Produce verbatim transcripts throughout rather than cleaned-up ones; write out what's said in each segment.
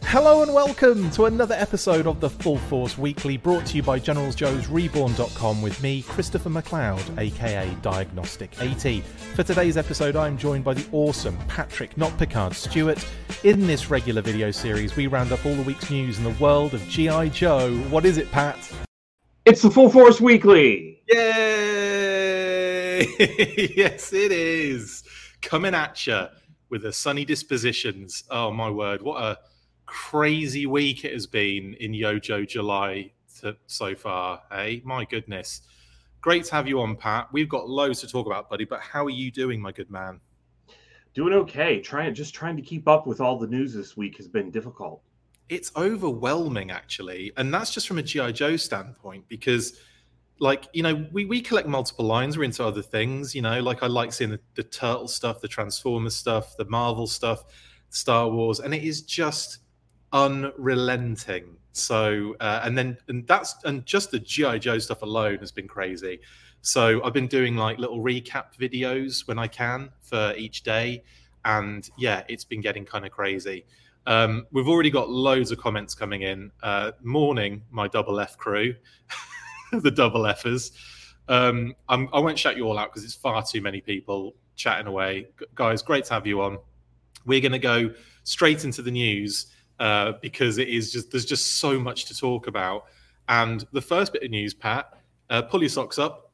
Hello and welcome to another episode of the Full Force Weekly, brought to you by Generals Joes Reborn dot com with me, Christopher McLeod, aka Diagnostic eighty. For today's episode, I'm joined by the awesome Patrick, not Picard, Stewart. In this regular video series, we round up all the week's news in the world of G I. Joe. What is it, Pat? It's the Full Force Weekly! Yay! Yes, it is. Coming at you with the sunny dispositions. Oh, my word. What a crazy week it has been in Yojo July to, so far, eh? My goodness. Great to have you on, Pat. We've got loads to talk about, buddy, but how are you doing, my good man? Doing okay. Trying, just trying to keep up with all the news this week has been difficult. It's overwhelming, actually, and that's just from a G I. Joe standpoint, because, like, you know, we, we collect multiple lines. We're into other things, you know, like I like seeing the, the Turtle stuff, the Transformers stuff, the Marvel stuff, Star Wars, and it is just unrelenting. So uh, and then and that's and just the G I. Joe stuff alone has been crazy. So I've been doing like little recap videos when I can for each day, and yeah, it's been getting kind of crazy. Um, we've already got loads of comments coming in. Uh, morning, my double F crew, the double Fers. Um, I'm, I won't shout you all out because it's far too many people chatting away. G- guys, great to have you on. We're going to go straight into the news. Uh, because it is just there's just so much to talk about. And the first bit of news, Pat, uh, pull your socks up.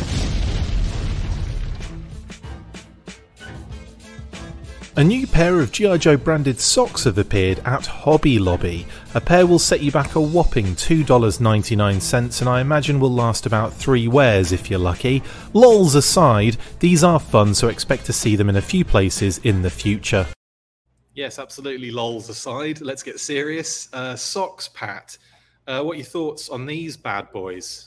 A new pair of G I. Joe branded socks have appeared at Hobby Lobby. A pair will set you back a whopping two dollars and ninety-nine cents, and I imagine will last about three wears if you're lucky. Lols aside, these are fun, so expect to see them in a few places in the future. Yes, absolutely. Lols aside, let's get serious. Uh, socks, Pat. Uh, what are your thoughts on these bad boys?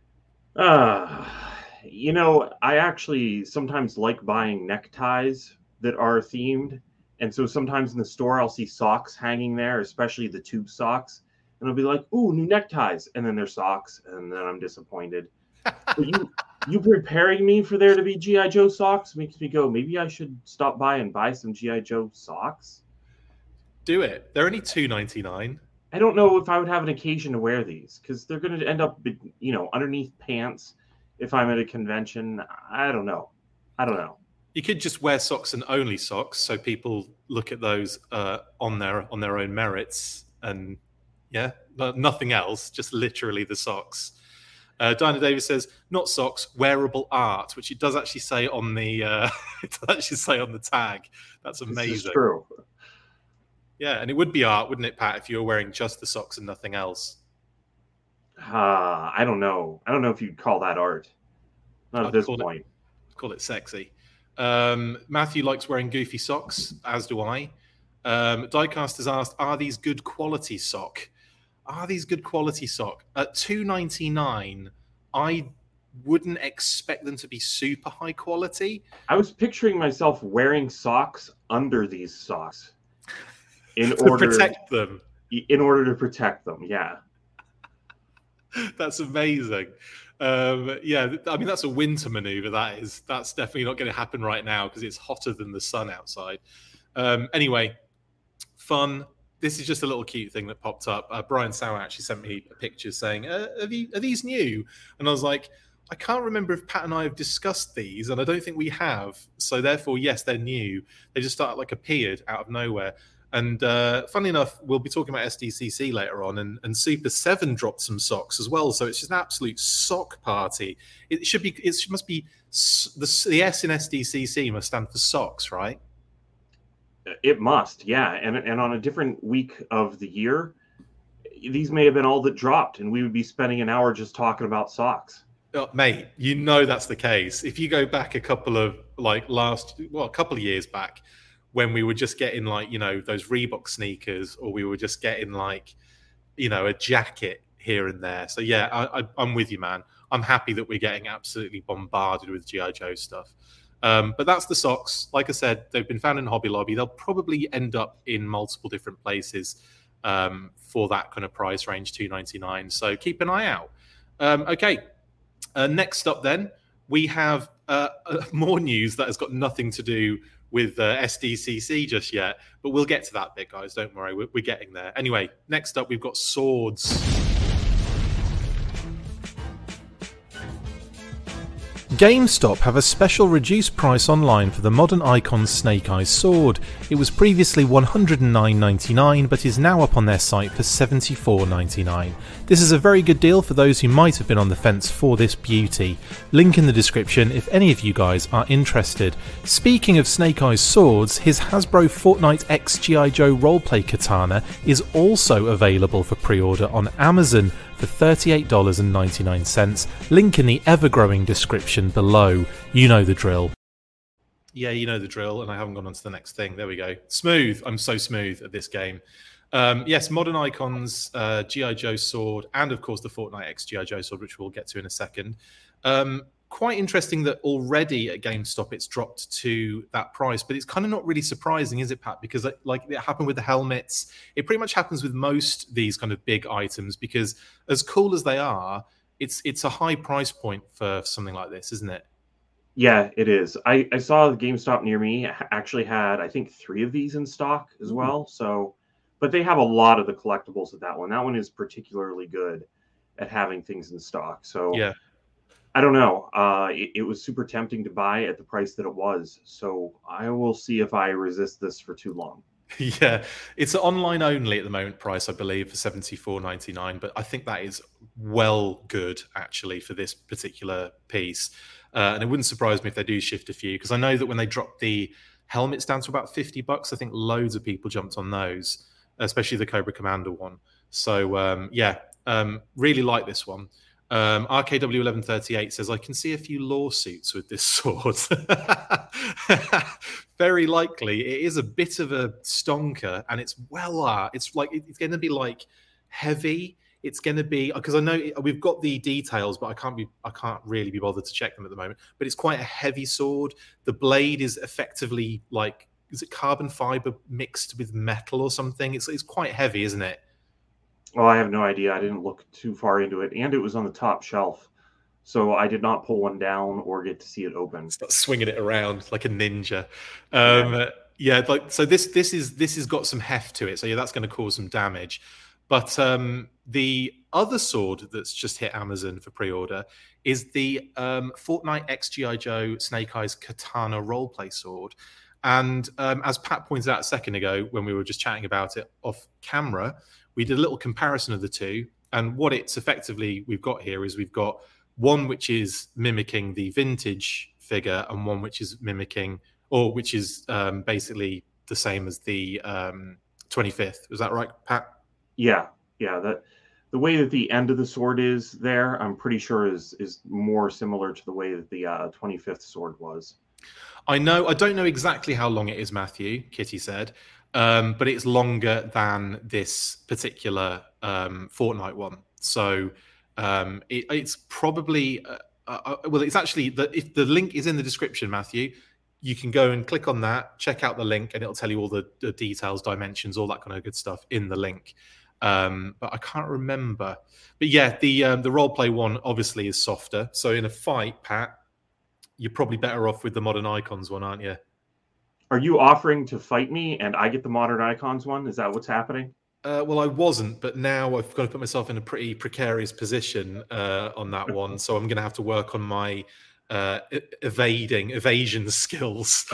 Uh, you know, I actually sometimes like buying neckties that are themed. And so sometimes in the store, I'll see socks hanging there, especially the tube socks. And I'll be like, ooh, new neckties. And then they're socks. And then I'm disappointed. But you, you preparing me for there to be G I. Joe socks makes me go, maybe I should stop by and buy some G I. Joe socks. Do it. They're only two ninety-nine. I don't know if I would have an occasion to wear these because they're going to end up, you know, underneath pants if I'm at a convention. I don't know. I don't know. You could just wear socks and only socks, so people look at those uh, on their on their own merits, and yeah, but nothing else. Just literally the socks. Uh, Dinah Davis says, not socks, wearable art, which it does actually say on the uh, it does actually say on the tag. That's amazing. This is true. Yeah, and it would be art, wouldn't it, Pat, if you were wearing just the socks and nothing else? Uh, I don't know. I don't know if you'd call that art. Not at I'd this call point. It, call it sexy. Um, Matthew likes wearing goofy socks, as do I. Um, Diecast has asked, are these good quality sock? Are these good quality sock? At two ninety-nine, I wouldn't expect them to be super high quality. I was picturing myself wearing socks under these socks in to order protect them. In order to protect them, yeah. That's amazing. Um, yeah, I mean, that's a winter maneuver. That is. That's definitely not going to happen right now because it's hotter than the sun outside. Um, anyway, fun. This is just a little cute thing that popped up. Uh, Brian Sauer actually sent me a picture saying, uh, are, these, are these new? And I was like, I can't remember if Pat and I have discussed these, and I don't think we have. So therefore, yes, they're new. They just started like appeared out of nowhere. And uh, funny enough, we'll be talking about S D C C later on, and, and Super seven dropped some socks as well. So it's just an absolute sock party. It should be. It must be the, the S in S D C C must stand for socks, right? It must, yeah. And and on a different week of the year, these may have been all that dropped, and we would be spending an hour just talking about socks. Oh, mate, you know that's the case. If you go back a couple of like last, well, a couple of years back, when we were just getting like, you know, those Reebok sneakers, or we were just getting like, you know, a jacket here and there. So yeah, I, I, I'm with you, man. I'm happy that we're getting absolutely bombarded with G I. Joe stuff. Um, but that's the socks. Like I said, they've been found in Hobby Lobby. They'll probably end up in multiple different places um, for that kind of price range, two ninety-nine. So keep an eye out. Um, okay, uh, next up then, we have uh, uh, more news that has got nothing to do with uh, S D C C just yet, but we'll get to that bit, guys. Don't worry, we're, we're getting there. Anyway, next up, we've got swords. GameStop have a special reduced price online for the Modern Icons Snake Eyes sword. It was previously one hundred nine dollars and ninety-nine cents but is now up on their site for seventy-four dollars and ninety-nine cents. This is a very good deal for those who might have been on the fence for this beauty. Link in the description if any of you guys are interested. Speaking of Snake Eyes swords, his Hasbro Fortnite X G I Joe roleplay katana is also available for pre-order on Amazon for thirty-eight dollars and ninety-nine cents. Link in the ever-growing description below. You know the drill. Yeah, you know the drill, and I haven't gone on to the next thing. There we go. Smooth. I'm so smooth at this game. Um, yes, Modern Icons, uh, G I Joe sword, and of course the Fortnite X G I Joe sword, which we'll get to in a second. Um, quite interesting that already at GameStop it's dropped to that price, but it's kind of not really surprising, is it, Pat? Because like it happened with the helmets, it pretty much happens with most these kind of big items, because as cool as they are, it's it's a high price point for something like this, isn't it? Yeah, it is. I, I saw the GameStop near me actually had, I think, three of these in stock as well. So, but they have a lot of the collectibles at that one. That one is particularly good at having things in stock. So yeah. I don't know. Uh, it, it was super tempting to buy at the price that it was. So I will see if I resist this for too long. Yeah, it's online only at the moment price, I believe, for seventy-four dollars and ninety-nine cents. But I think that is well good, actually, for this particular piece. Uh, and it wouldn't surprise me if they do shift a few, because I know that when they dropped the helmets down to about fifty bucks, I think loads of people jumped on those, especially the Cobra Commander one. So, um, yeah, um, really like this one. Um, R K W eleven thirty-eight says, I can see a few lawsuits with this sword. Very likely. It is a bit of a stonker, and it's well, uh, it's like, it's going to be like heavy. It's going to be, because I know we've got the details, but I can't be, I can't really be bothered to check them at the moment. But it's quite a heavy sword. The blade is effectively like, is it carbon fiber mixed with metal or something? It's it's quite heavy, isn't it? Well, I have no idea. I didn't look too far into it, and it was on the top shelf, so I did not pull one down or get to see it open. Start swinging it around like a ninja. Um, yeah. yeah, like so. This this is this has got some heft to it. So yeah, that's going to cause some damage. But um, the other sword that's just hit Amazon for pre-order is the um, Fortnite X G I Joe Snake Eyes Katana roleplay sword. And um, as Pat pointed out a second ago when we were just chatting about it off camera, we did a little comparison of the two. And what it's effectively we've got here is we've got one which is mimicking the vintage figure and one which is mimicking, or which is um, basically the same as the um, twenty-fifth. Was that right, Pat? Yeah, yeah. That the way that the end of the sword is there, I'm pretty sure is is more similar to the way that the uh, twenty-fifth sword was. I know. I don't know exactly how long it is, Matthew. Kitty said, um, but it's longer than this particular um, Fortnite one. So um, it, it's probably uh, uh, well. It's actually the if the link is in the description, Matthew. You can go and click on that, check out the link, and it'll tell you all the, the details, dimensions, all that kind of good stuff in the link. Um, but I can't remember. But yeah, the um, the roleplay one obviously is softer. So in a fight, Pat, you're probably better off with the Modern Icons one, aren't you? Are you offering to fight me and I get the Modern Icons one? Is that what's happening? Uh, well, I wasn't, but now I've got to put myself in a pretty precarious position uh, on that one. So I'm going to have to work on my uh, evading, evasion skills.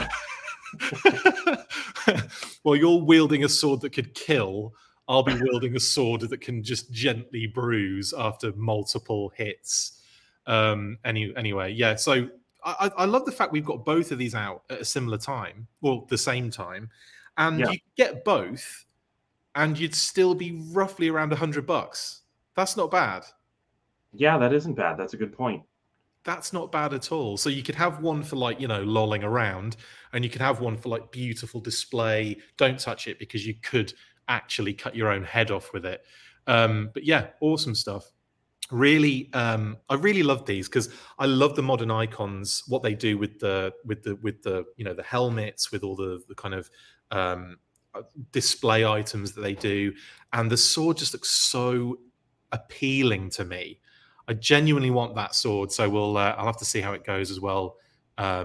Well, you're wielding a sword that could kill. I'll be wielding a sword that can just gently bruise after multiple hits. Um, any, anyway, yeah. So I, I love the fact we've got both of these out at a similar time, well, the same time, and yeah. You get both, and you'd still be roughly around a hundred bucks. That's not bad. Yeah, that isn't bad. That's a good point. That's not bad at all. So you could have one for like, you know, lolling around, and you could have one for like beautiful display. Don't touch it because you could actually cut your own head off with it. Um, but yeah, awesome stuff. Really, um, I really love these because I love the Modern Icons, what they do with the with the with the you know the helmets, with all the the kind of um, display items that they do, and the sword just looks so appealing to me. I genuinely want that sword, so we'll uh, I'll have to see how it goes as well um,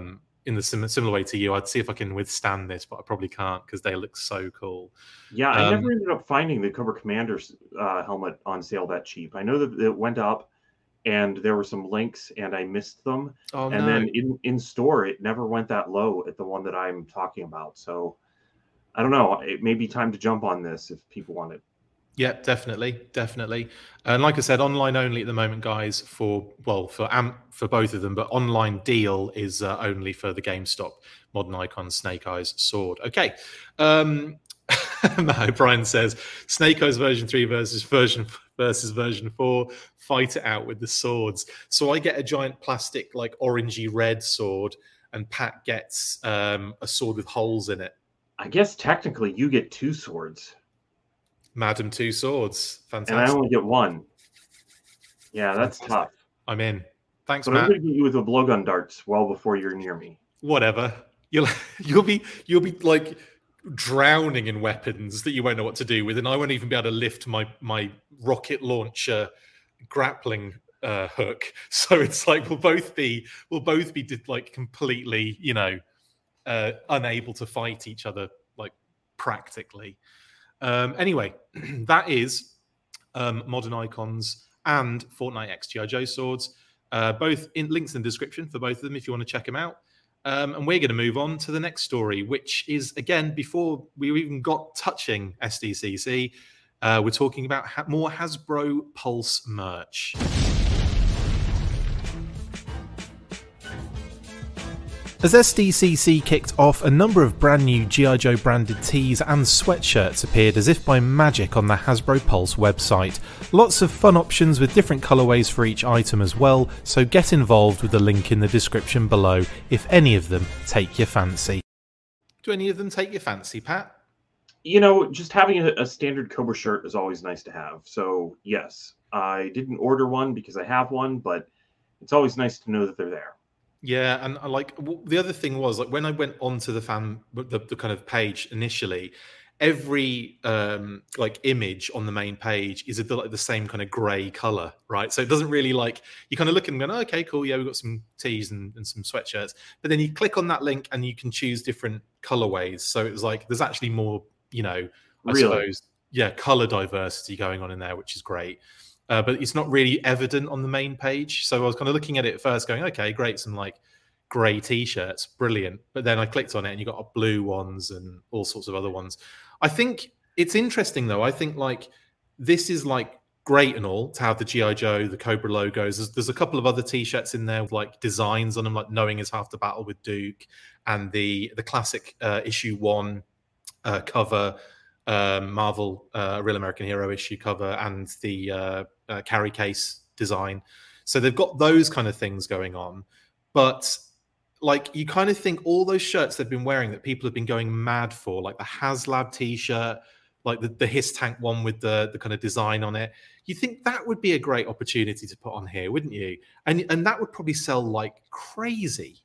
in the sim- similar way to you, I'd see if I can withstand this, but I probably can't because they look so cool. Yeah, I Um, never ended up finding the Cobra Commander's uh, helmet on sale that cheap. I know that it went up, and there were some links, and I missed them. oh and no. then in, in store, it never went that low at the one that I'm talking about. So I don't know. It may be time to jump on this if people want it. Yeah, definitely, definitely. And like I said, online only at the moment, guys. For well, for amp for both of them, but online deal is uh, only for the GameStop Modern Icon Snake Eyes sword. Okay. Um, Matt O'Brien says Snake Eyes version three versus version versus version four. Fight it out with the swords. So I get a giant plastic like orangey red sword, and Pat gets um, a sword with holes in it. I guess technically you get two swords. Madam Two Swords. Fantastic. And I only get one. Yeah, that's Fantastic. tough. I'm in. Thanks, But Matt. I'm going to get you with a blowgun darts well before you're near me. Whatever. You'll you'll be you'll be like drowning in weapons that you won't know what to do with, and I won't even be able to lift my my rocket launcher grappling uh, hook. So it's like we'll both be we'll both be like completely, you know, uh, unable to fight each other like practically. Um, anyway, that is um, Modern Icons and Fortnite X G I Joe swords. Uh, both in links in the description for both of them if you want to check them out. Um, and we're going to move on to the next story, which is, again, before we even got touching S D C C, uh, we're talking about ha- more Hasbro Pulse merch. As S D C C kicked off, a number of brand new G I Joe branded tees and sweatshirts appeared as if by magic on the Hasbro Pulse website. Lots of fun options with different colourways for each item as well, so get involved with the link in the description below if any of them take your fancy. Do any of them take your fancy, Pat? You know, just having a, a standard Cobra shirt is always nice to have. So, yes, I didn't order one because I have one, but it's always nice to know that they're there. Yeah, and I like w- the other thing was like when I went onto the fan the, the kind of page initially, every um like image on the main page is the, like the same kind of grey color, right? So it doesn't really like you kind of look and go, oh, okay, cool, yeah, we've got some tees and, and some sweatshirts, but then you click on that link and you can choose different colorways. So it was like there's actually more, you know, I Really? suppose, yeah, color diversity going on in there, which is great. Uh, but it's not really evident on the main page. So I was kind of looking at it first going, okay, great, some like grey t-shirts, brilliant. But then I clicked on it and you got blue ones and all sorts of other ones. I think it's interesting though. I think like this is like great and all to have the G I Joe, the Cobra logos. There's, there's a couple of other t-shirts in there with like designs on them, like knowing is half the battle with Duke and the, the classic uh, issue one uh, cover, um, Marvel uh, Real American Hero issue cover and the uh, uh, carry case design. So they've got those kind of things going on. But like you kind of think all those shirts they've been wearing that people have been going mad for, like the HasLab t-shirt, like the, the His Tank one with the, the kind of design on it, you think that would be a great opportunity to put on here, wouldn't you? And and that would probably sell like crazy.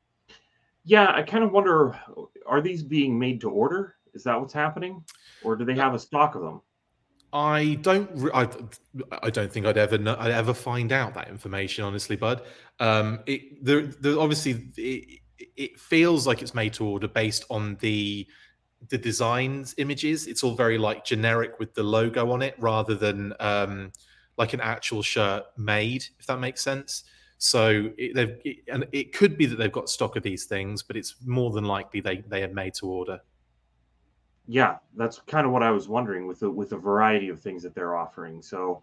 Yeah, I kind of wonder, are these being made to order? Is that what's happening? Or do they have a stock of them? I don't. I, I don't think I'd ever know, I'd ever find out that information, honestly, bud. Um, it there, there obviously it, it feels like it's made to order based on the the designs images. It's all very like generic with the logo on it, rather than um, like an actual shirt made, if that makes sense. So it, they've it, and it could be that they've got stock of these things, but it's more than likely they they are made to order. Yeah, that's kind of what I was wondering with the with the variety of things that they're offering. So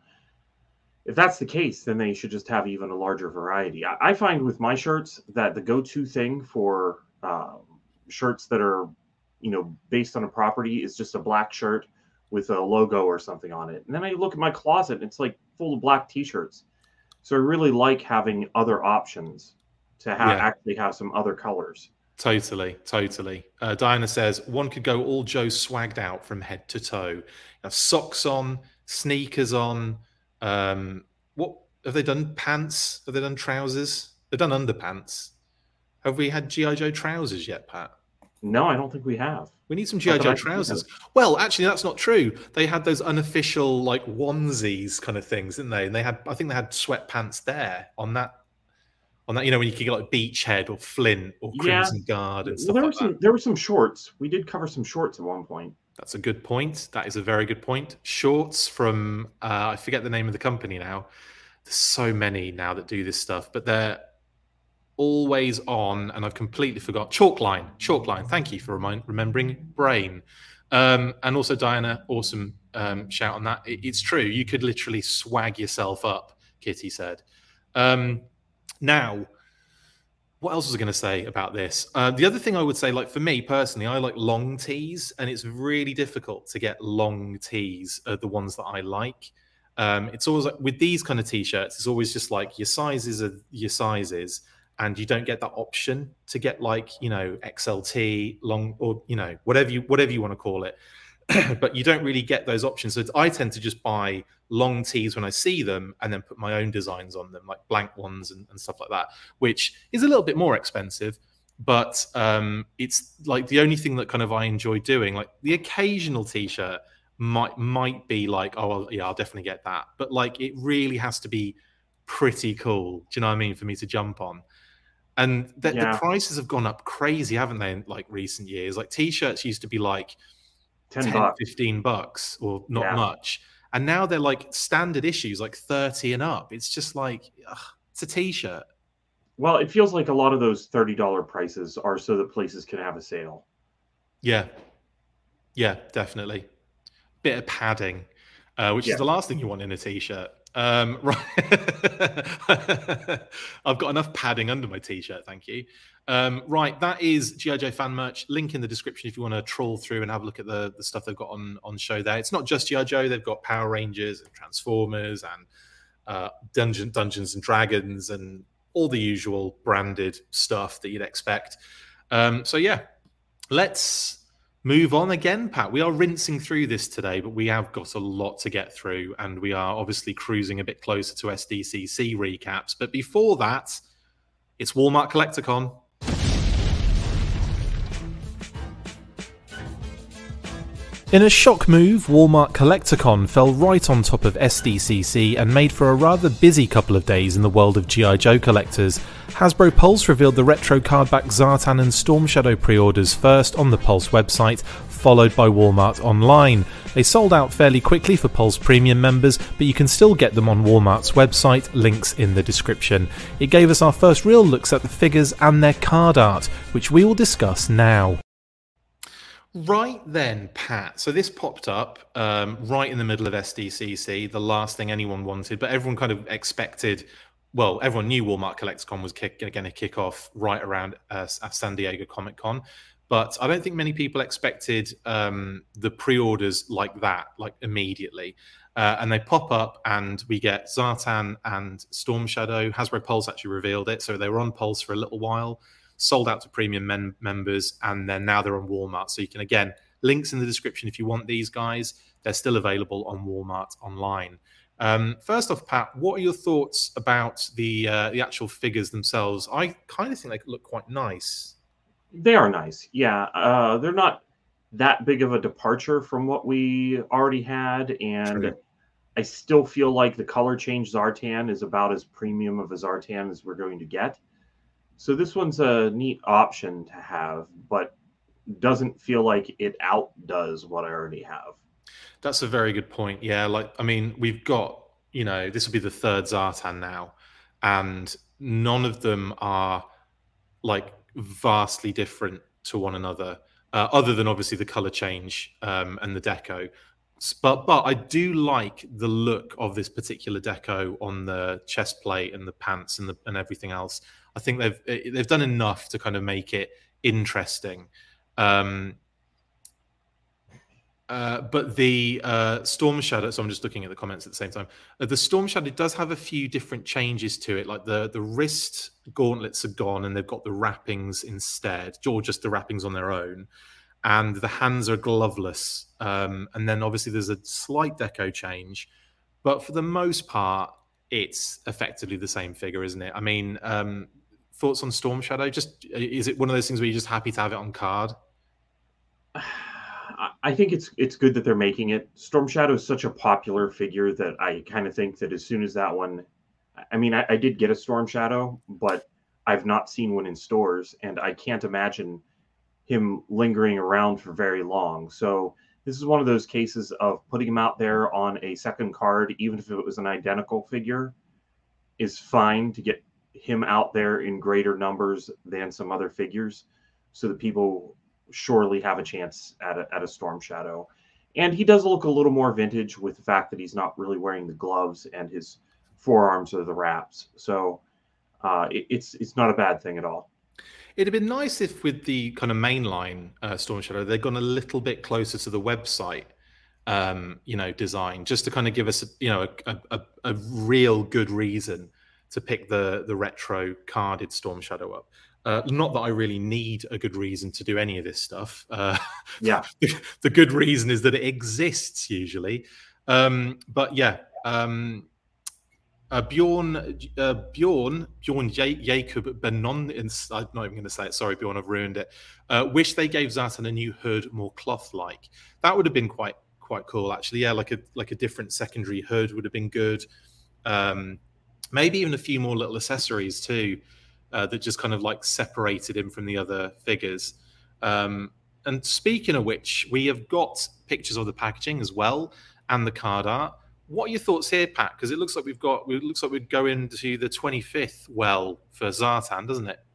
if that's the case, then they should just have even a larger variety. I, I find with my shirts that the go-to thing for uh, shirts that are, you know, based on a property is just a black shirt with a logo or something on it. And then I look at my closet and it's like full of black t-shirts. So I really like having other options to ha- Yeah. actually have some other colors. Totally, totally. Uh, Diana says one could go all Joe swagged out from head to toe. You have socks on, sneakers on. Um, what have they done? Pants? Have they done trousers? They've done underpants. Have we had G I Joe trousers yet, Pat? No, I don't think we have. We need some G I Joe trousers. Well, actually, that's not true. They had those unofficial like onesies kind of things, didn't they? And they had, I think they had sweatpants there on that on that. You know, when you could get like Beachhead or Flint or Yeah. Crimson Guard and Well, stuff there were like that. some there were some shorts. We did cover some shorts at one point. That's a good point. That is a very good point. Shorts from uh, I forget the name of the company now. There's so many now that do this stuff, but they're always on, and I've completely forgot. Chalkline, Chalkline. Thank you for remind, remembering Brain, um, and also Diana. Awesome um, shout on that. It, it's true. You could literally swag yourself up. Kitty said. Um, now, what else was I going to say about this? Uh, the other thing I would say, like for me personally, I like long tees, and it's really difficult to get long tees. Are the ones that I like. Um, it's always like with these kind of t-shirts, it's always just like your sizes are your sizes, and you don't get that option to get like, you know, X L T long, or you know, whatever you whatever you want to call it. But you don't really get those options. So I tend to just buy long tees when I see them and then put my own designs on them, like blank ones and, and stuff like that, which is a little bit more expensive. But um, it's like the only thing that kind of I enjoy doing. Like the occasional t-shirt might might be like, oh yeah, I'll definitely get that. But like it really has to be pretty cool. Do you know what I mean? For me to jump on. And the, yeah. the prices have gone up crazy, haven't they, in like recent years? Like t-shirts used to be like ten, ten bucks. fifteen bucks or not yeah. much. And now they're like standard issues, like thirty and up. It's just like, ugh, it's a t-shirt. Well, it feels like a lot of those thirty dollars prices are so that places can have a sale. Yeah. Yeah, definitely. Bit of padding, uh, which yeah. is the last thing you want in a t-shirt. Um, right. I've got enough padding under my t-shirt, thank you. Um, right, that is G I Joe fan merch. Link in the description if you want to troll through and have a look at the, the stuff they've got on, on show there. It's not just G I Joe, they've got Power Rangers and Transformers and uh, Dungeon, Dungeons and Dragons and all the usual branded stuff that you'd expect. Um, so yeah, let's move on again, Pat. We are rinsing through this today, but we have got a lot to get through, and we are obviously cruising a bit closer to S D C C recaps. But before that, it's Walmart Collecticon. In a shock move, Walmart Collecticon fell right on top of S D C C and made for a rather busy couple of days in the world of G I Joe collectors. Hasbro Pulse revealed the retro cardback Zartan and Storm Shadow pre-orders first on the Pulse website, followed by Walmart online. They sold out fairly quickly for Pulse Premium members, but you can still get them on Walmart's website, links in the description. It gave us our first real looks at the figures and their card art, which we will discuss now. Right then, Pat. So this popped up um, right in the middle of S D C C, the last thing anyone wanted, but everyone kind of expected, well, everyone knew Walmart Collecticon was kick, going to kick off right around uh, San Diego Comic-Con, but I don't think many people expected um, the pre-orders like that, like immediately. Uh, and they pop up and we get Zartan and Storm Shadow. Hasbro Pulse actually revealed it, so they were on Pulse for a little while. Sold out to premium men- members, and then now they're on Walmart. So you can, again, links in the description if you want these guys. They're still available on Walmart online. Um, first off, Pat, what are your thoughts about the uh, the actual figures themselves? I kind of think they look quite nice. They are nice, yeah. Uh, they're not that big of a departure from what we already had, and True. I still feel like the color change Zartan is about as premium of a Zartan as we're going to get. So this one's a neat option to have, but doesn't feel like it outdoes what I already have. That's a very good point. Yeah, like, I mean, we've got, you know, this will be the third Zartan now, and none of them are like vastly different to one another, uh, other than obviously the color change um, and the deco. But but I do like the look of this particular deco on the chest plate and the pants and the and everything else. I think they've they've done enough to kind of make it interesting. Um, uh, but the uh, Storm Shadow, so I'm just looking at the comments at the same time. Uh, the Storm Shadow does have a few different changes to it. Like the, the wrist gauntlets are gone and they've got the wrappings instead, or just the wrappings on their own. And the hands are gloveless. Um, and then obviously there's a slight deco change. But for the most part, it's effectively the same figure, isn't it? I mean, um, thoughts on Storm Shadow? Just is it one of those things where you're just happy to have it on card? I think it's it's good that they're making it. Storm Shadow is such a popular figure that I kind of think that as soon as that one, I mean, I, I did get a Storm Shadow, but I've not seen one in stores, and I can't imagine him lingering around for very long. So this is one of those cases of putting him out there on a second card, even if it was an identical figure, is fine to get him out there in greater numbers than some other figures, so that people surely have a chance at a, at a Storm Shadow. And he does look a little more vintage with the fact that he's not really wearing the gloves and his forearms are the wraps. So uh, it, it's it's not a bad thing at all. It'd have been nice if with the kind of mainline uh, Storm Shadow, they'd gone a little bit closer to the website, um, you know, design, just to kind of give us, you know, a, a, a real good reason to pick the the retro carded Storm Shadow up. Uh, not that I really need a good reason to do any of this stuff. Uh, yeah, the, the good reason is that it exists usually. Um, but yeah, um, uh, Bjorn, uh, Bjorn, Bjorn Jacob Benon. I'm not even going to say it. Sorry, Bjorn, I've ruined it. Uh, wish they gave Zartan a new hood, more cloth-like. That would have been quite quite cool, actually. Yeah, like a like a different secondary hood would have been good. Um, maybe even a few more little accessories too. Uh, that just kind of like separated him from the other figures. Um, and speaking of which, we have got pictures of the packaging as well and the card art. What are your thoughts here, Pat? Because it looks like we've got, it looks like we'd go into the twenty-fifth well for Zartan, doesn't it?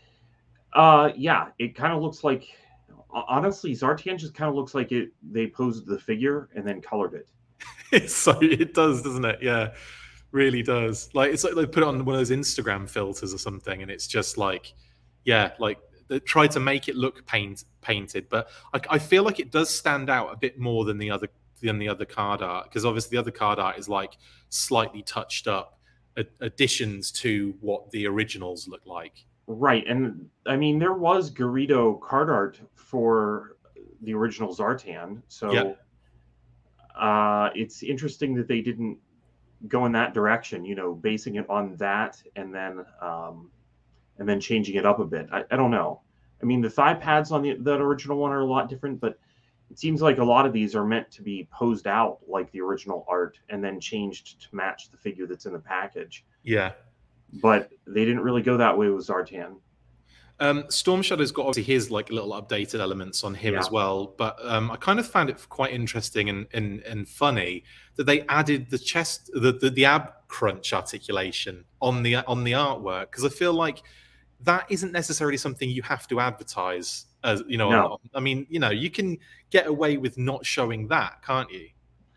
Uh, yeah, it kind of looks like, honestly, Zartan just kind of looks like it. They posed the figure and then colored it. So it does, doesn't it? Yeah. Really does. Like it's like they put it on one of those Instagram filters or something, and it's just like, yeah, like they try to make it look paint painted, but I, I feel like it does stand out a bit more than the other than the other card art, because obviously the other card art is like slightly touched up ad- additions to what the originals look like. Right, and I mean there was Garrido card art for the original Zartan, so yeah. uh, it's interesting that they didn't go in that direction, you know, basing it on that and then um, and then changing it up a bit. I, I don't know. I mean, the thigh pads on the that original one are a lot different, but it seems like a lot of these are meant to be posed out like the original art and then changed to match the figure that's in the package. Yeah. But they didn't really go that way with Zartan. Um, Storm Shadow's got obviously his like little updated elements on him yeah. as well, but um, I kind of found it quite interesting and, and and funny that they added the chest, the the, the ab crunch articulation on the on the artwork, because I feel like that isn't necessarily something you have to advertise. As you know, no. on, I mean, you know, you can get away with not showing that, can't you?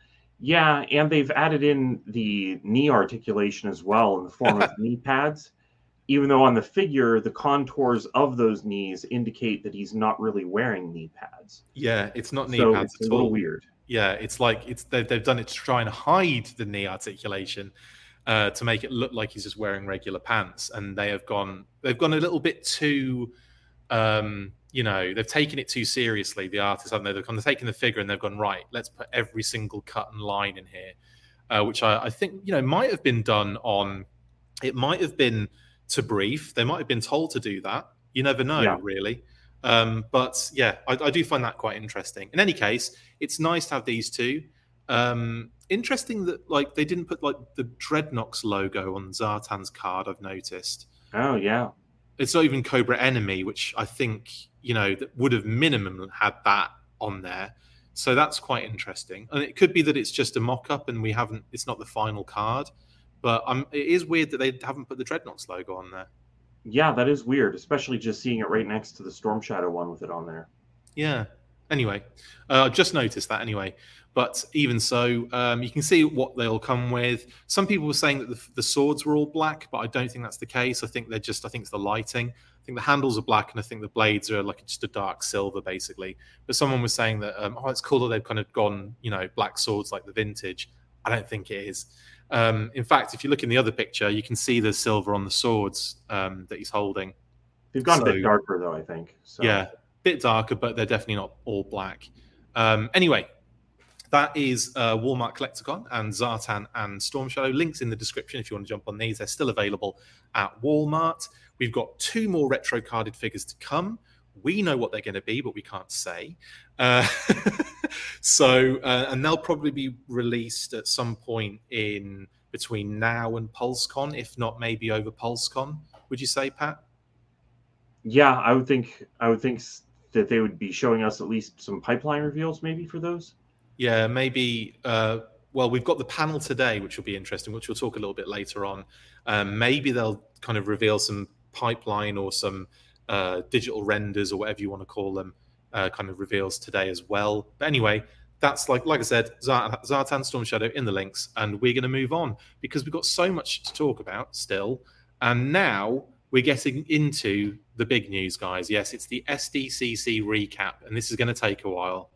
Yeah, and they've added in the knee articulation as well in the form of knee pads. Even though on the figure, the contours of those knees indicate that he's not really wearing knee pads. Yeah, it's not knee so pads it's at a little all. Weird. Yeah, it's like it's they've, they've done it to try and hide the knee articulation uh, to make it look like he's just wearing regular pants. And they have gone they've gone a little bit too, um, you know, they've taken it too seriously. The artists, haven't they? They've kind of taken the figure and they've gone, right, let's put every single cut and line in here, uh, which I, I think you know might have been done on. It might have been. To brief, they might have been told to do that. You never know, yeah. really. Um, but yeah, I, I do find that quite interesting. In any case, it's nice to have these two. Um, interesting that like they didn't put like the Dreadnoks logo on Zartan's card. I've noticed. Oh yeah, it's not even Cobra Enemy, which I think you know that would have minimum had that on there. So that's quite interesting. And it could be that it's just a mock-up and we haven't. It's not the final card. But um, it is weird that they haven't put the Dreadnoks logo on there. Yeah, that is weird, especially just seeing it right next to the Storm Shadow one with it on there. Yeah. Anyway, I uh, just noticed that anyway. But even so, um, you can see what they'll come with. Some people were saying that the, the swords were all black, but I don't think that's the case. I think they're just, I think it's the lighting. I think the handles are black, and I think the blades are like just a dark silver, basically. But someone was saying that, um, oh, it's cool that they've kind of gone, you know, black swords like the vintage. I don't think it is. Um, in fact, if you look in the other picture, you can see the silver on the swords um, that he's holding. They've gone so, a bit darker, though, I think. So. Yeah, a bit darker, but they're definitely not all black. Um, anyway, that is uh, Walmart Collecticon and Zartan and Storm Shadow. Links in the description if you want to jump on these. They're still available at Walmart. We've got two more retro carded figures to come. We know what they're going to be, but we can't say. Uh, so, uh, and they'll probably be released at some point in between now and PulseCon, if not maybe over PulseCon. Would you say, Pat? Yeah, I would think I would think that they would be showing us at least some pipeline reveals, maybe for those. Yeah, maybe. Uh, well, we've got the panel today, which will be interesting, which we'll talk a little bit later on. Um, maybe they'll kind of reveal some pipeline or some uh, digital renders or whatever you want to call them, uh, kind of reveals today as well. But anyway, that's like like I said, Zartan Storm Shadow in the links, and we're going to move on because we've got so much to talk about still. And now we're getting into the big news, guys. Yes, it's the S D C C recap, and this is going to take a while.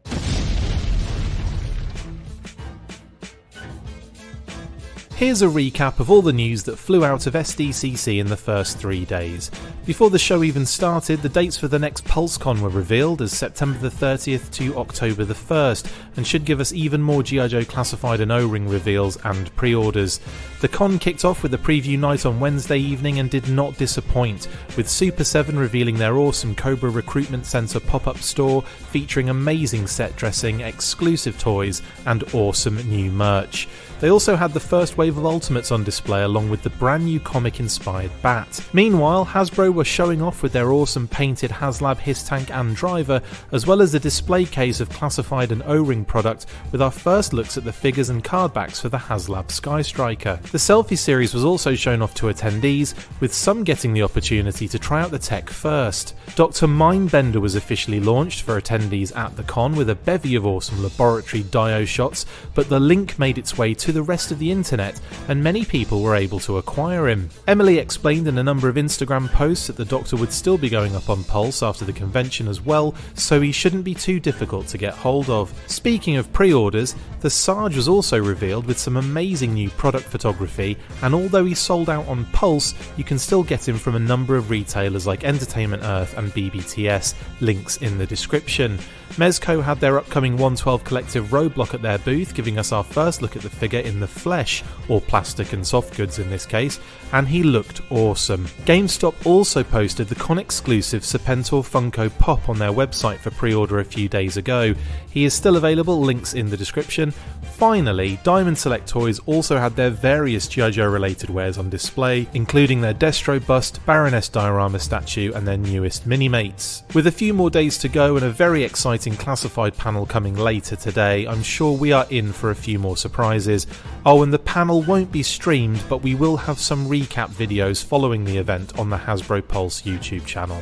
Here's a recap of all the news that flew out of S D C C in the first three days. Before the show even started, the dates for the next PulseCon were revealed as September the thirtieth to October the first, and should give us even more G I. Joe Classified and O-Ring reveals and pre-orders. The con kicked off with a preview night on Wednesday evening and did not disappoint, with Super seven revealing their awesome Cobra Recruitment Center pop-up store featuring amazing set dressing, exclusive toys, and awesome new merch. They also had the first wave of Ultimates on display along with the brand new comic-inspired Bat. Meanwhile, Hasbro were showing off with their awesome painted HasLab HissTank and Driver, as well as a display case of Classified and O-Ring product with our first looks at the figures and card backs for the HasLab Sky Striker. The Selfie series was also shown off to attendees, with some getting the opportunity to try out the tech first. Doctor Mindbender was officially launched for attendees at the con with a bevy of awesome laboratory Dio shots, but the link made its way to the rest of the internet, and many people were able to acquire him. Emily explained in a number of Instagram posts that the Doctor would still be going up on Pulse after the convention as well, so he shouldn't be too difficult to get hold of. Speaking of pre-orders, the Sarge was also revealed with some amazing new product photography, and although he sold out on Pulse, you can still get him from a number of retailers like Entertainment Earth and B B T S, links in the description. Mezco had their upcoming one twelve Collective Roadblock at their booth, giving us our first look at the figure in the flesh, or plastic and soft goods in this case, and he looked awesome. GameStop also posted the con-exclusive Serpentor Funko Pop on their website for pre-order a few days ago. He is still available, links in the description. Finally, Diamond Select Toys also had their various G I. Joe related wares on display, including their Destro bust, Baroness diorama statue, and their newest Minimates. With a few more days to go and a very exciting classified panel coming later today, I'm sure we are in for a few more surprises. Oh, and the panel won't be streamed, but we will have some recap videos following the event on the Hasbro Pulse YouTube channel.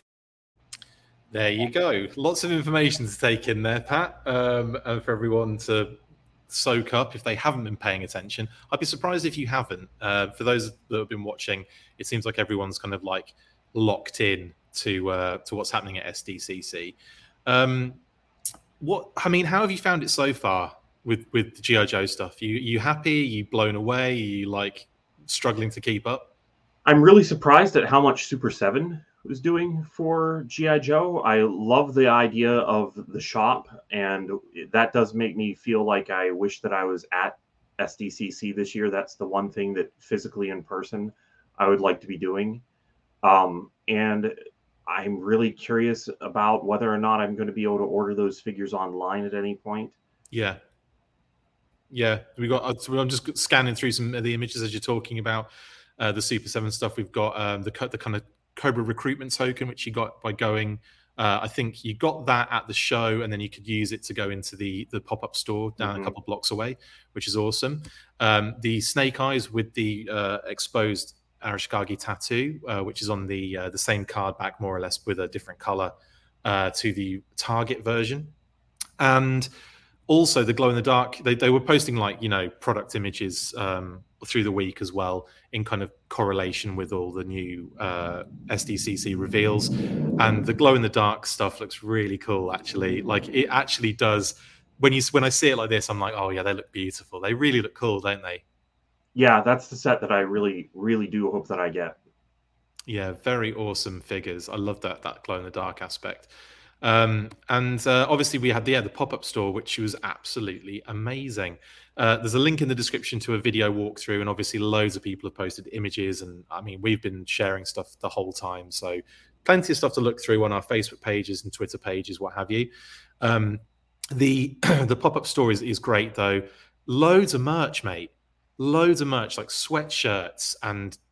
There you go. Lots of information to take in there, Pat, um, and for everyone to soak up if they haven't been paying attention. I'd be surprised if you haven't. Uh, for those that have been watching, it seems like everyone's kind of like locked in to uh, to what's happening at S D C C. Um, what I mean, how have you found it so far with with the G I. Joe stuff? You you happy? You blown away? Are you like struggling to keep up? I'm really surprised at how much Super seven was doing for G I. Joe. I love the idea of the shop, and that does make me feel like I wish that I was at S D C C this year. That's the one thing that physically in person I would like to be doing. Um, and I'm really curious about whether or not I'm going to be able to order those figures online at any point. Yeah. Yeah. We got, so I'm just scanning through some of the images as you're talking about uh, the Super seven stuff. We've got um, the, the kind of Cobra recruitment token, which you got by going, uh, I think you got that at the show, and then you could use it to go into the the pop-up store down mm-hmm. a couple blocks away, which is awesome. Um, the Snake Eyes with the uh, exposed Arashikage tattoo, uh, which is on the uh, the same card back, more or less, with a different color uh, to the Target version. And also the glow in the dark, they, they were posting like, you know, product images um, through the week as well, in kind of correlation with all the new uh, S D C C reveals. And the glow in the dark stuff looks really cool, actually. Like it actually does. When you when I see it like this, I'm like, oh yeah, they look beautiful. They really look cool, don't they? Yeah, that's the set that I really, really do hope that I get. Yeah, very awesome figures. I love that that glow in the dark aspect. Um, and uh, obviously we had the, yeah, the pop-up store, which was absolutely amazing. Uh, there's a link in the description to a video walkthrough, and obviously loads of people have posted images. And I mean, we've been sharing stuff the whole time. So plenty of stuff to look through on our Facebook pages and Twitter pages, what have you. Um, the the pop-up store is, is great, though. Loads of merch, mate. Loads of merch, like sweatshirts and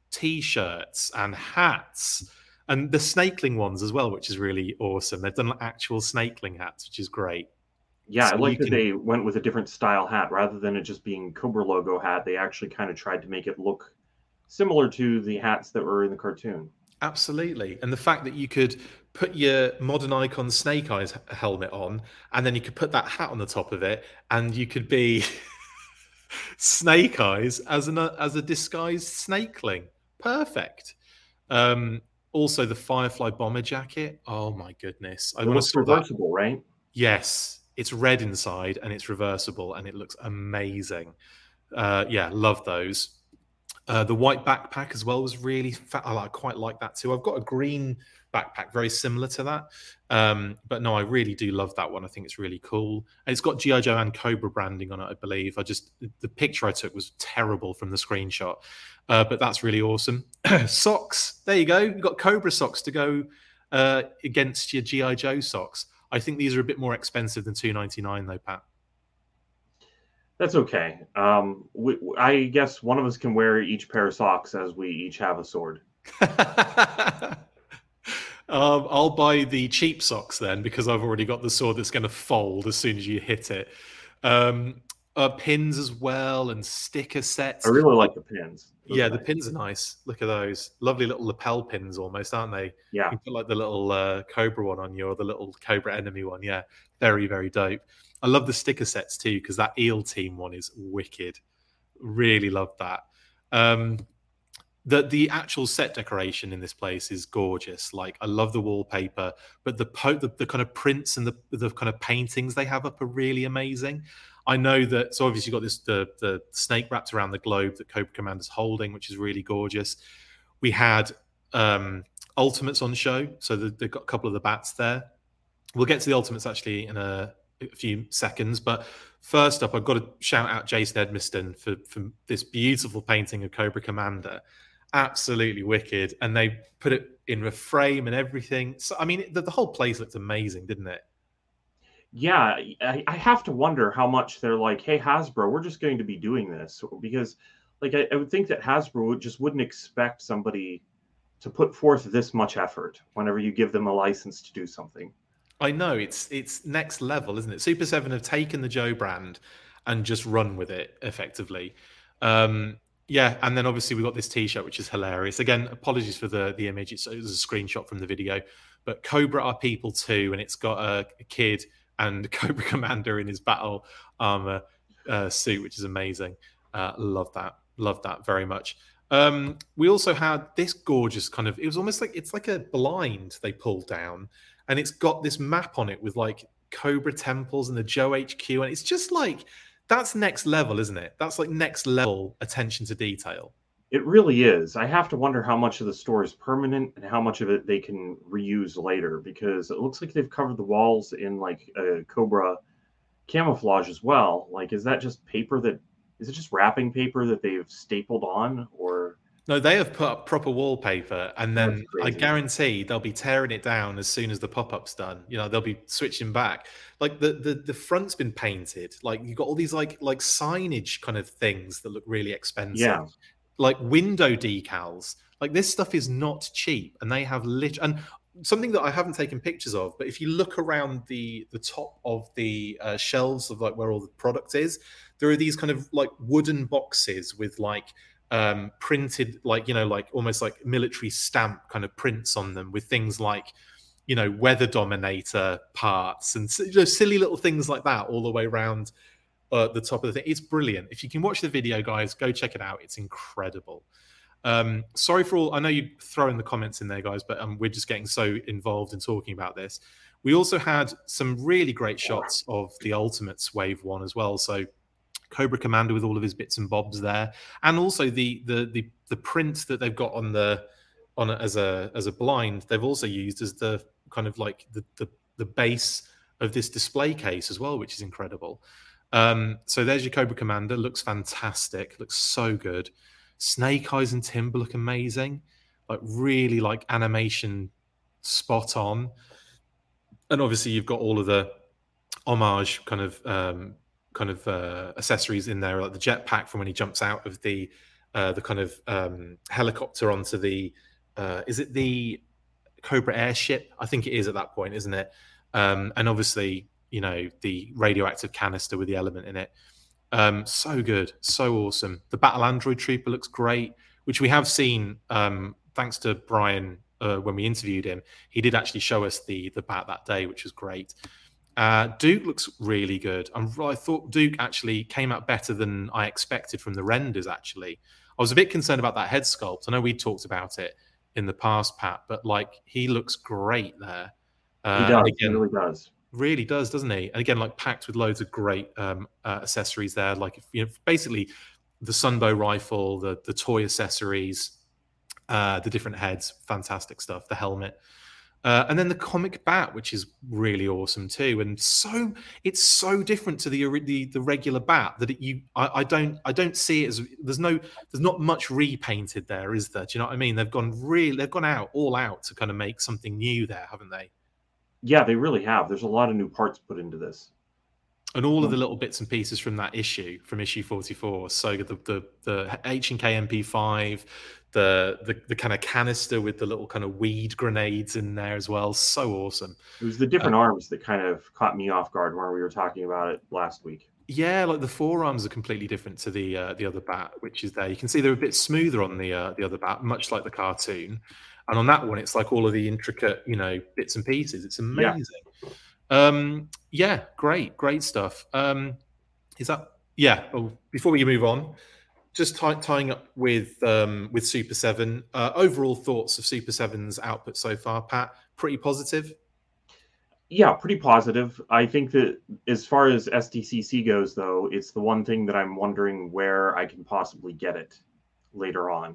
T-shirts and hats, and the snakeling ones as well, which is really awesome. They've done actual snakeling hats, which is great. Yeah, I So like you that can they went with a different style hat rather than it just being Cobra logo hat. They actually kind of tried to make it look similar to the hats that were in the cartoon. absolutely, and the fact that you could put your modern icon Snake Eyes h- helmet on, and then you could put that hat on the top of it, and you could be Snake Eyes as an as a disguised snakeling. Perfect. Um, Also, the Firefly bomber jacket. Oh my goodness! I It when I looks saw that, reversible, right? yes, it's red inside and it's reversible, and it looks amazing. Uh, yeah, love those. Uh, the white backpack as well was really fat. I like, quite like that too. I've got a green backpack very similar to that. Um, but no, I really do love that one. I think it's really cool. And it's got G I. Joe and Cobra branding on it, I believe. I just, the picture I took was terrible from the screenshot. Uh, but that's really awesome. Socks. There you go. You've got Cobra socks to go uh, against your G I. Joe socks. I think these are a bit more expensive than two ninety-nine though, Pat. That's okay. Um, we, I guess one of us can wear each pair of socks as we each have a sword. Um, I'll buy the cheap socks then because I've already got the sword that's going to fold as soon as you hit it. Um, uh, pins as well and sticker I sets. really Uh, like the pins. Those yeah, are the nice. pins are nice. Look at those. Lovely little lapel pins almost, aren't they? Yeah. You put like the little uh, Cobra one on you or the little Cobra enemy one. Yeah, very, very dope. I love the sticker sets too because that Eel Team one is wicked. Really love that. Um, the the actual set decoration in this place is gorgeous. Like I love the wallpaper, but the po- the, the kind of prints and the the kind of paintings they have up are really amazing. I know that so obviously you've got this the the snake wrapped around the globe that Cobra Commander's holding, which is really gorgeous. We had um ultimates on show, so the, they've got a couple of the bats there. We'll get to the ultimates actually in a, a few seconds, but first up, I've got to shout out Jason Edmiston for for this beautiful painting of Cobra Commander. Absolutely wicked, and they put it in a frame and everything. So I mean, the, the whole place looked amazing, didn't it? Yeah, I, I have to wonder how much they're like, hey, Hasbro, we're just going to be doing this. Because, like, I, I would think that Hasbro would, just wouldn't expect somebody to put forth this much effort whenever you give them a license to do something. I know it's it's next level, isn't it? Super Seven have taken the Joe brand and just run with it effectively. Um, yeah, and then obviously we got this T-shirt, which is hilarious. Again, apologies for the the image; it's, it was a screenshot from the video. But Cobra are people too, and it's got a, a kid and Cobra Commander in his battle armor uh, suit, which is amazing. Uh, love that, love that very much. Um, we also had this gorgeous kind of. It was almost like it's like a blind they pulled down, and it's got this map on it with like Cobra temples and the Joe H Q, and it's just like that's next level, isn't it? That's like next level attention to detail. It really is. I have to wonder how much of the store is permanent and how much of it they can reuse later because it looks like they've covered the walls in like a Cobra camouflage as well. Like, is that just paper that is it just wrapping paper that they've stapled on or No, they have put up proper wallpaper, and that's then I crazy? guarantee they'll be tearing it down as soon as the pop-up's done. You know, they'll be switching back. Like the the the front's been painted. Like you've got all these like like signage kind of things that look really expensive. Yeah. Like window decals. Like this stuff is not cheap, and they have lit and something that I haven't taken pictures of. But if you look around the the top of the uh, shelves of like where all the product is, there are these kind of like wooden boxes with like um, printed, like you know, like almost like military stamp kind of prints on them with things like you know weather dominator parts and you know, silly little things like that all the way around uh, the top of the thing. It's brilliant. If you can watch the video, guys, go check it out. It's incredible. Um, sorry for all. I know you throw in the comments in there, guys, but um, we're just getting so involved in talking about this. We also had some really great shots of the Ultimates Wave One as well. So Cobra Commander with all of his bits and bobs there, and also the the the, the print that they've got on the on a, as a as a blind. They've also used as the kind of like the the, the base of this display case as well, which is incredible. Um, so there's your Cobra Commander. Looks fantastic. Looks so good. Snake Eyes and Timber look amazing. Like really like animation spot on. And obviously you've got all of the homage kind of um, kind of uh, accessories in there, like the jetpack from when he jumps out of the uh, the kind of um, helicopter onto the uh, is it the Cobra airship? I think it is at that point, isn't it? Um, and obviously, you know, the radioactive canister with the element in it. Um, so good, so awesome. The Battle Android Trooper looks great, which we have seen um, thanks to Brian uh, when we interviewed him. He did actually show us the the bat that day, which was great. Uh, Duke looks really good. I'm, I thought Duke actually came out better than I expected from the renders. Actually, I was a bit concerned about that head sculpt. I know we talked about it in the past, Pat, but like he looks great there. Uh, he does. Again, he really does. Really does, doesn't he? And again, like packed with loads of great um, uh, accessories there. Like if, you know, basically the Sunbow rifle, the the toy accessories, uh, the different heads, fantastic stuff. The helmet. Uh, and then the comic bat, which is really awesome too, and so it's so different to the the, the regular bat that it, you I, I don't I don't see it as there's no there's not much repainted there, is there? Do you know what I mean? They've gone really they've gone out all out to kind of make something new there, haven't they? Yeah, they really have. There's a lot of new parts put into this, and all of the little bits and pieces from that issue, from issue forty-four. So the the the H and K M P five. The, the the kind of canister with the little kind of weed grenades in there as well. So awesome. It was the different uh, arms that kind of caught me off guard when we were talking about it last week. Yeah, like the forearms are completely different to the uh, the other bat, which is there. You can see they're a bit smoother on the uh, the other bat, much like the cartoon. And on that one, it's like all of the intricate, you know, bits and pieces. It's amazing. Yeah, um, yeah great, great stuff. Um, is that yeah? Oh, before we move on. Just tie, tying up with um, with Super seven, uh, overall thoughts of Super seven's output so far, Pat? Pretty positive? Yeah, pretty positive. I think that as far as S D C C goes, though, it's the one thing that I'm wondering where I can possibly get it later on.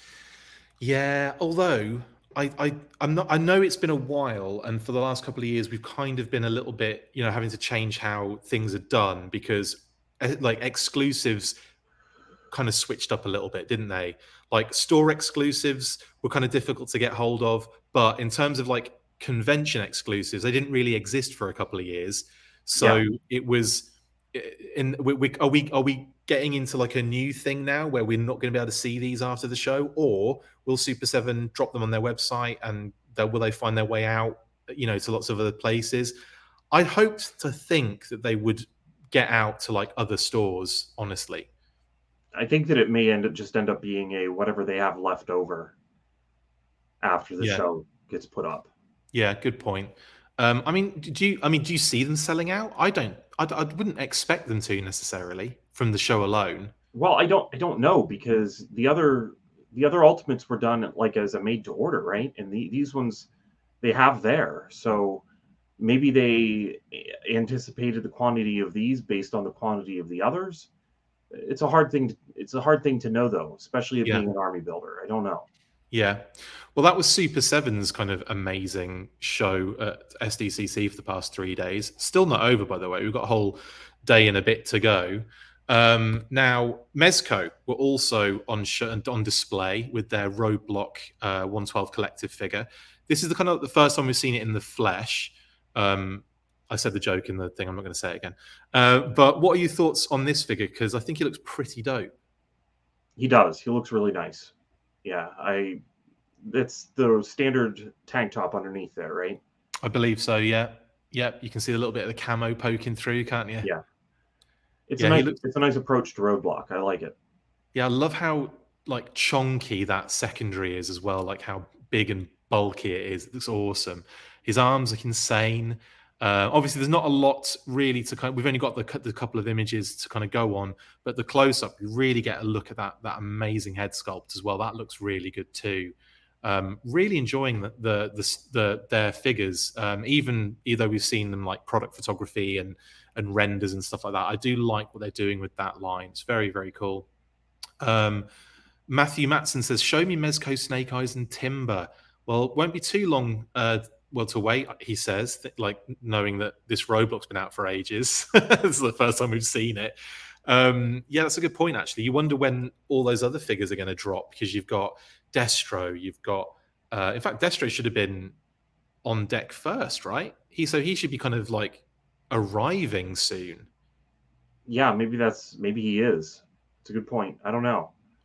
Yeah, although I, I I'm not I know it's been a while, and for the last couple of years we've kind of been a little bit, you know, having to change how things are done because like exclusives kind of switched up a little bit, didn't they? Like store exclusives were kind of difficult to get hold of, but in terms of like convention exclusives, they didn't really exist for a couple of years. So yeah. it was in we, we are we are we getting into like a new thing now where we're not going to be able to see these after the show, or will Super seven drop them on their website and will they find their way out, you know, to lots of other places? I hoped to think that they would get out to like other stores, honestly. I think that it may end up just end up being a whatever they have left over after the yeah. show gets put up. Yeah, good point. Um, I mean, do you? I mean, do you see them selling out? I don't. I, I wouldn't expect them to necessarily from the show alone. Well, I don't. I don't know because the other the other Ultimates were done like as a made to order, right? And the, these ones they have there, so maybe they anticipated the quantity of these based on the quantity of the others. It's a hard thing. To, it's a hard thing to know, though, especially yeah. being an army builder. I don't know. Yeah, well, that was Super seven's kind of amazing show at S D C C for the past three days. Still not over, by the way. We've got a whole day and a bit to go. Um, now, Mezco were also on show, on display with their Roadblock uh, one twelve collective figure. This is the kind of the first time we've seen it in the flesh. Um, I said the joke in the thing. I'm not going to say it again. Uh, but what are your thoughts on this figure? Because I think he looks pretty dope. He does. He looks really nice. Yeah, I. It's the standard tank top underneath there, right? I believe so. Yeah, yeah. You can see a little bit of the camo poking through, can't you? Yeah. It's yeah, a nice. Looks... It's a nice approach to Roadblock. I like it. Yeah, I love how like chonky that secondary is as well. Like how big and bulky it is. It looks awesome. His arms look insane. Uh, obviously, there's not a lot really to kind of, we've only got the, the couple of images to kind of go on, but the close-up, you really get a look at that that amazing head sculpt as well. That looks really good too. Um, really enjoying the the, the, the their figures, um, even though we've seen them like product photography and and renders and stuff like that. I do like what they're doing with that line. It's very, very cool. Um, Matthew Matson says, "Show me Mezco, Snake Eyes, and Timber." Well, it won't be too long. Uh, Well, to wait, he says, that, like knowing that this Roadblock's been out for ages. This is the first time we've seen it. Um, yeah, that's a good point, actually. You wonder when all those other figures are going to drop because you've got Destro, you've got... Uh, in fact, Destro should have been on deck first, right? He So he should be kind of like arriving soon. Yeah, maybe that's... Maybe he is. It's a good point. I don't know.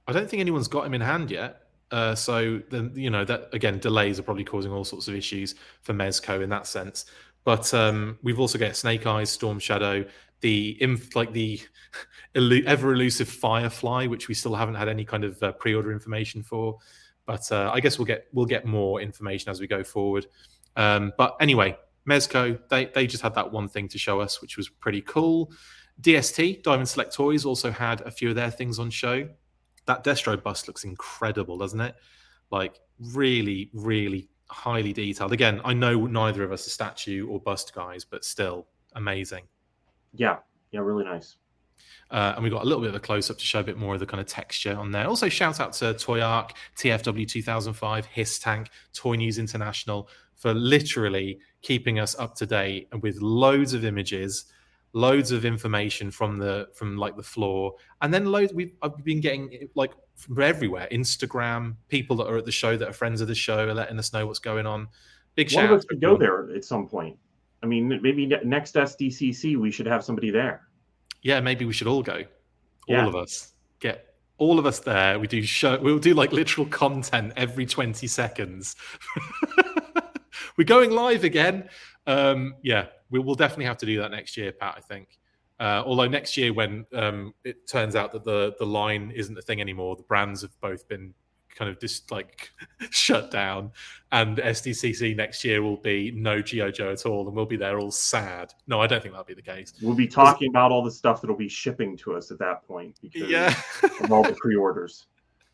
I don't think anyone's got him in hand yet. Uh, so then, you know, that again, delays are probably causing all sorts of issues for Mezco in that sense. But um, we've also got Snake Eyes, Storm Shadow, the inf- like the ever elusive Firefly, which we still haven't had any kind of uh, pre-order information for. But uh, I guess we'll get we'll get more information as we go forward. Um, but anyway, Mezco, they they just had that one thing to show us, which was pretty cool. D S T, Diamond Select Toys, also had a few of their things on show. That Destro bust looks incredible, doesn't it? Like really, really highly detailed. Again, I know neither of us are statue or bust guys, but still amazing. Yeah, yeah, really nice. Uh, and we've got a little bit of a close-up to show a bit more of the kind of texture on there. Also, shout out to Toy Arc, T F W two thousand five, Hiss Tank, Toy News International for literally keeping us up to date and with loads of images, loads of information from the from like the floor, and then loads we've I've been getting like from everywhere. Instagram, people that are at the show that are friends of the show are letting us know what's going on. Big shout One of out us could go there at some point. I mean, maybe next S D C C we should have somebody there. Yeah, maybe we should all go. Yeah. All of us. Get all of us there. We do show we'll do like literal content every twenty seconds. We're going live again. Um, yeah, we will definitely have to do that next year, Pat, I think. Uh, although next year when um, it turns out that the the line isn't a thing anymore, the brands have both been kind of just like shut down, and S D C C next year will be no G I. Joe at all, and we'll be there all sad. No, I don't think that'll be the case. We'll be talking about all the stuff that'll be shipping to us at that point because yeah. of all the pre-orders.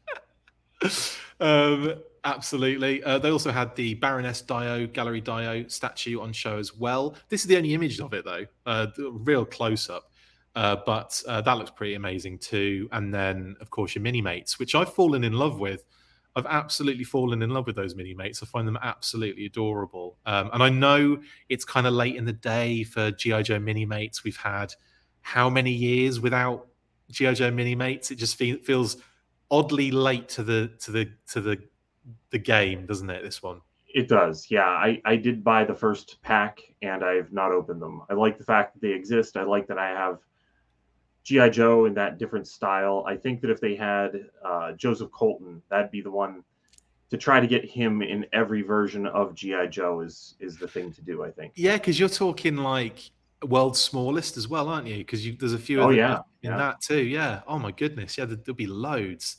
um, absolutely. Uh, they also had the Baroness Dio, Gallery Dio statue on show as well. This is the only image of it, though. Uh, the real close-up. Uh, but uh, that looks pretty amazing too. And then, of course, your mini mates, which I've fallen in love with. I've absolutely fallen in love with those mini mates. I find them absolutely adorable. Um, and I know it's kind of late in the day for G I. Joe mini mates. We've had how many years without G I. Joe mini mates? It just fe- feels oddly late to the to the to the the game, doesn't it? This one. It does, yeah. I, I did buy the first pack, and I've not opened them. I like the fact that they exist. I like that I have G I. Joe in that different style. I think that if they had uh, Joseph Colton, that'd be the one to try to get him in every version of G I. Joe is is the thing to do, I think. Yeah, because you're talking like world's smallest as well, aren't you? Because there's a few oh, of them yeah, in yeah. that too. Yeah. Oh my goodness. Yeah, there, there'll be loads.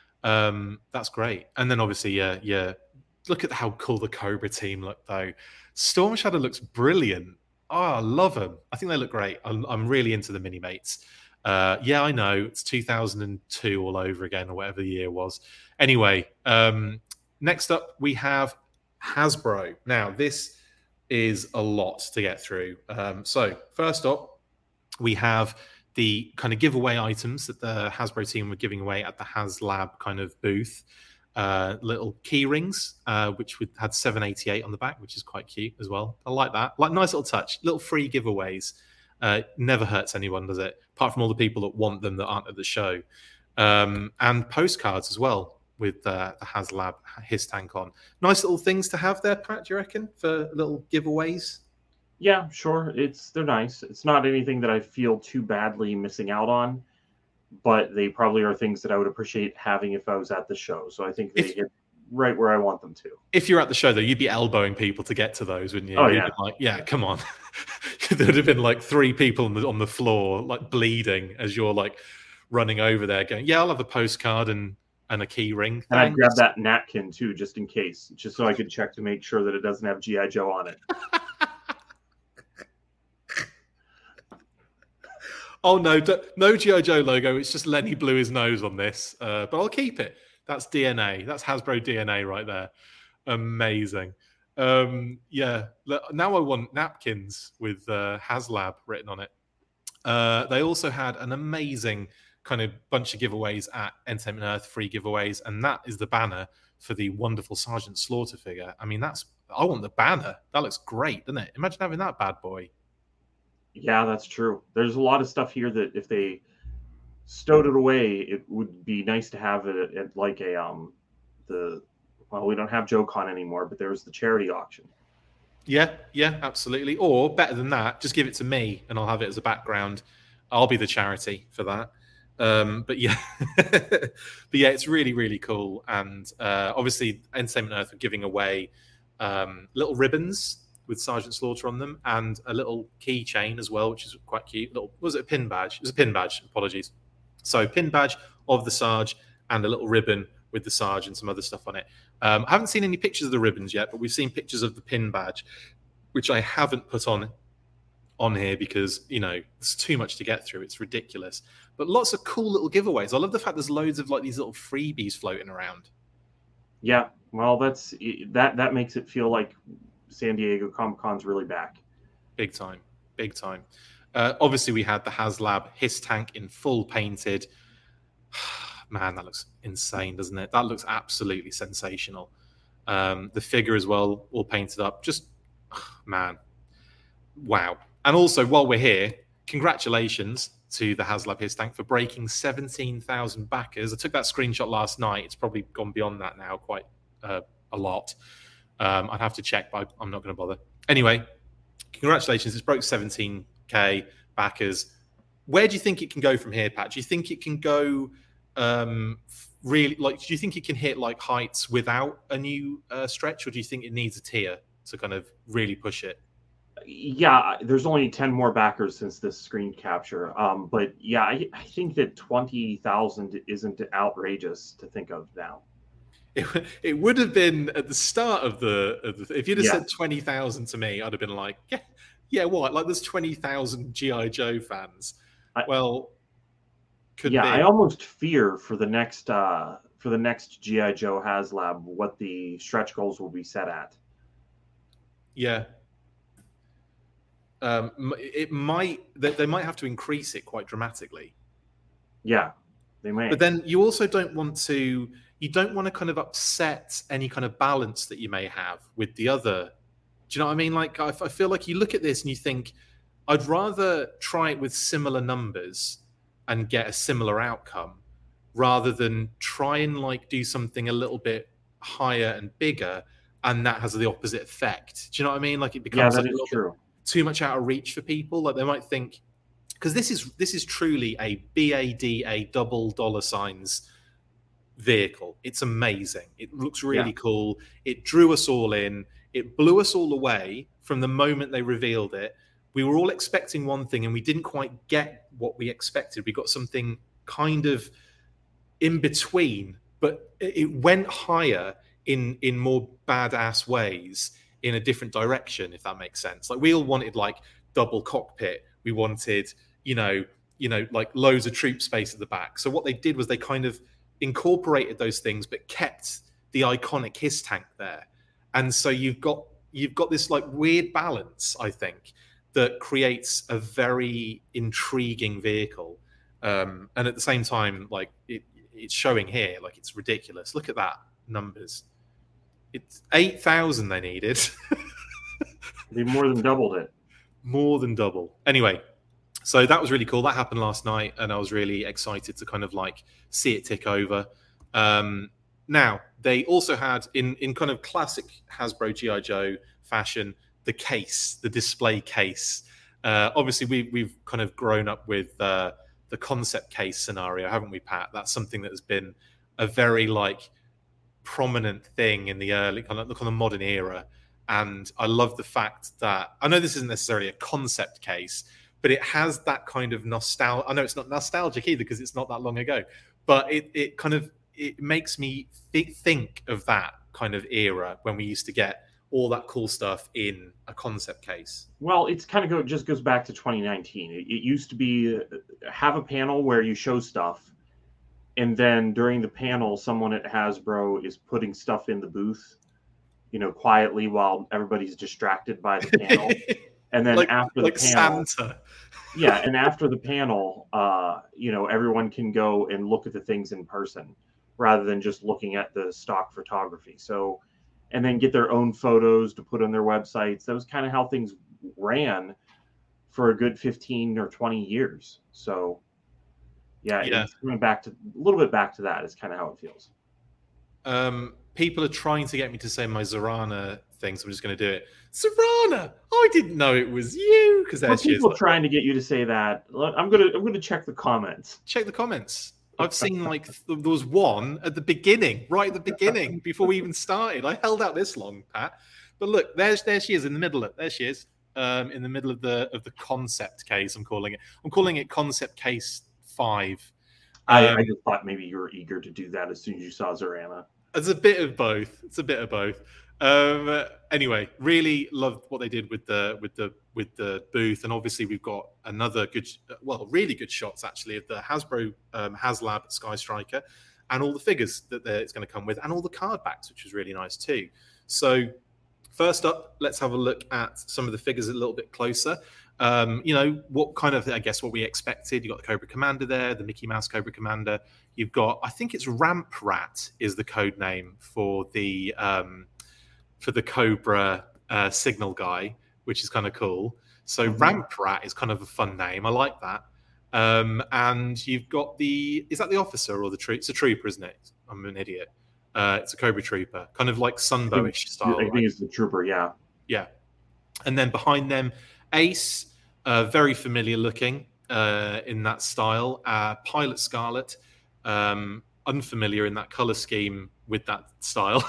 Um, that's great. And then obviously, yeah, yeah. Look at how cool the Cobra team look, though. Storm Shadow looks brilliant. Oh, I love them. I think they look great. I'm, I'm really into the mini mates. Uh, yeah, I know it's two thousand two all over again, or whatever the year was. Anyway, um, next up we have Hasbro. Now, this is a lot to get through. Um, so, first up, we have the kind of giveaway items that the Hasbro team were giving away at the HasLab kind of booth. Uh, little key rings, uh, which would, had seven eighty-eight on the back, which is quite cute as well. I like that. Like nice little touch. Little free giveaways. Uh, never hurts anyone, does it? Apart from all the people that want them that aren't at the show. Um, and postcards as well with uh, the HasLab Hiss Tank on. Nice little things to have there, Pat, do you reckon, for little giveaways? Yeah, sure. It's they're nice. It's not anything that I feel too badly missing out on, but they probably are things that I would appreciate having if I was at the show. So I think they if, hit right where I want them to. If you're at the show, though, you'd be elbowing people to get to those, wouldn't you? Oh, You'd yeah. Like, yeah, come on. There'd have been like three people on the, on the floor, like bleeding as you're like running over there going, yeah, I'll have a postcard and, and a key ring. And I'd grab that napkin, too, just in case, just so I could check to make sure that it doesn't have G I. Joe on it. Oh, no, no G I. Joe logo. It's just Lenny blew his nose on this, uh, but I'll keep it. That's D N A. That's Hasbro D N A right there. Amazing. Um, yeah, now I want napkins with uh, HasLab written on it. Uh, they also had an amazing kind of bunch of giveaways at Entertainment Earth, free giveaways, and that is the banner for the wonderful Sergeant Slaughter figure. I mean, that's I want the banner. That looks great, doesn't it? Imagine having that bad boy. Yeah, that's true. There's a lot of stuff here that if they stowed it away, it would be nice to have it at like a um the well, we don't have JoeCon anymore, but there was the charity auction. Yeah, yeah, absolutely. Or better than that, just give it to me and I'll have it as a background. I'll be the charity for that. Um, but yeah, but yeah, it's really really cool. And uh, obviously, Entertainment Earth are giving away um, little ribbons with Sergeant Slaughter on them, and a little keychain as well, which is quite cute. Little was it a pin badge? It was a pin badge. Apologies. So pin badge of the Sarge and a little ribbon with the Sarge and some other stuff on it. Um, I haven't seen any pictures of the ribbons yet, but we've seen pictures of the pin badge, which I haven't put on on here because, you know, it's too much to get through. It's ridiculous. But lots of cool little giveaways. I love the fact there's loads of like these little freebies floating around. Yeah, well, that's that that makes it feel like San Diego Comic-Con's really back. Big time. Big time. Uh, obviously, we had the HasLab Hiss Tank in full painted. Man, that looks insane, doesn't it? That looks absolutely sensational. Um, the figure as well, all painted up. Just, man, wow. And also, while we're here, congratulations to the HasLab Hiss Tank for breaking seventeen thousand backers. I took that screenshot last night. It's probably gone beyond that now quite uh, a lot. Um, I'd have to check, but I'm not going to bother. Anyway, congratulations. It's broke seventeen K backers. Where do you think it can go from here, Pat? Do you think it can go um, really, like, do you think it can hit like heights without a new uh, stretch, or do you think it needs a tier to kind of really push it? Yeah, there's only ten more backers since this screen capture. Um, but yeah, I, I think that twenty thousand isn't outrageous to think of now. It, it would have been at the start of the, of the if you'd have Yeah. said twenty thousand to me, I'd have been like, yeah, yeah, what? Like there's twenty thousand G I Joe fans. I, well, could yeah, be. I almost fear for the next uh, for the next G I Joe HasLab what the stretch goals will be set at. Yeah. Um, it might they, they might have to increase it quite dramatically. Yeah, they may. But then you also don't want to you don't want to kind of upset any kind of balance that you may have with the other. Do you know what I mean? Like I, I feel like you look at this and you think, I'd rather try it with similar numbers and get a similar outcome rather than try and like do something a little bit higher and bigger and that has the opposite effect. Do you know what I mean? Like it becomes yeah, that like is a little true. bit too much out of reach for people. Like they might think, because this is this is truly a B A D A double dollar signs vehicle. It's amazing. It looks really Yeah. cool. It drew us all in. It blew us all away from the moment they revealed it. We were all expecting one thing and we didn't quite get what we expected. We got something kind of in between, but it went higher in in more badass ways in a different direction, if that makes sense. Like we all wanted like double cockpit. We wanted, you know, you know, like loads of troop space at the back. So what they did was they kind of incorporated those things, but kept the iconic Hiss Tank there. And so you've got you've got this like weird balance, I think, that creates a very intriguing vehicle. Um, and at the same time, like it, it's showing here, like it's ridiculous. Look at that numbers. It's eight thousand they needed. They more than doubled it. More than double. Anyway, so that was really cool. That happened last night, and I was really excited to kind of like see it tick over. Um, now, they also had, in, in kind of classic Hasbro G I Joe fashion, the case, the display case. Uh, obviously, we, we've kind of grown up with uh, the concept case scenario, haven't we, Pat? That's something that has been a very like prominent thing in the early kind of, kind of modern era. And I love the fact that, I know this isn't necessarily a concept case, but it has that kind of nostalgia. I know it's not nostalgic either because it's not that long ago, but it, it kind of, it makes me th- think of that kind of era when we used to get all that cool stuff in a concept case. Well, it's kind of go just goes back to twenty nineteen. It, it used to be uh, have a panel where you show stuff, and then during the panel, someone at Hasbro is putting stuff in the booth, you know, quietly while everybody's distracted by the panel. And then like, after like the panel, Santa. yeah, and after the panel, uh, you know, everyone can go and look at the things in person rather than just looking at the stock photography. So, and then get their own photos to put on their websites. That was kind of how things ran for a good fifteen or twenty years. So, yeah, Yeah. it's coming back to a little bit back to that is kind of how it feels. Um, people are trying to get me to say my Zorana thing, so I'm just going to do it. Zorana, I didn't know it was you, because there she is. People trying to get you to say that. I'm gonna I'm gonna check the comments. Check the comments. I've seen like there was one at the beginning, right at the beginning, before we even started. I held out this long, Pat. But look, there's there she is in the middle of there she is. Um, in the middle of the of the concept case, I'm calling it. I'm calling it concept case five. Um, I, I just thought maybe you were eager to do that as soon as you saw Zorana. It's a bit of both. It's a bit of both. Um, anyway, really loved what they did with the with the with the booth, and obviously we've got another good, well, really good shots actually of the Hasbro um, HasLab Sky Striker, and all the figures that it's going to come with, and all the card backs, which was really nice too. So first up, let's have a look at some of the figures a little bit closer. Um, you know, what kind of, I guess, what we expected. You've got the Cobra Commander there, the Mickey Mouse Cobra Commander. You've got, I think it's Ramp Rat is the code name for the um, for the Cobra uh, signal guy, which is kind of cool. So mm-hmm. Ramp Rat is kind of a fun name. I like that. Um, and you've got the, is that the officer or the trooper? It's a trooper, isn't it? I'm an idiot. Uh, it's a Cobra Trooper, kind of like Sunbow-ish style. I think right? it's the trooper, yeah. Yeah. And then behind them, Ace, uh, very familiar looking uh, in that style. Uh, Pilot Scarlet, um, unfamiliar in that color scheme with that style.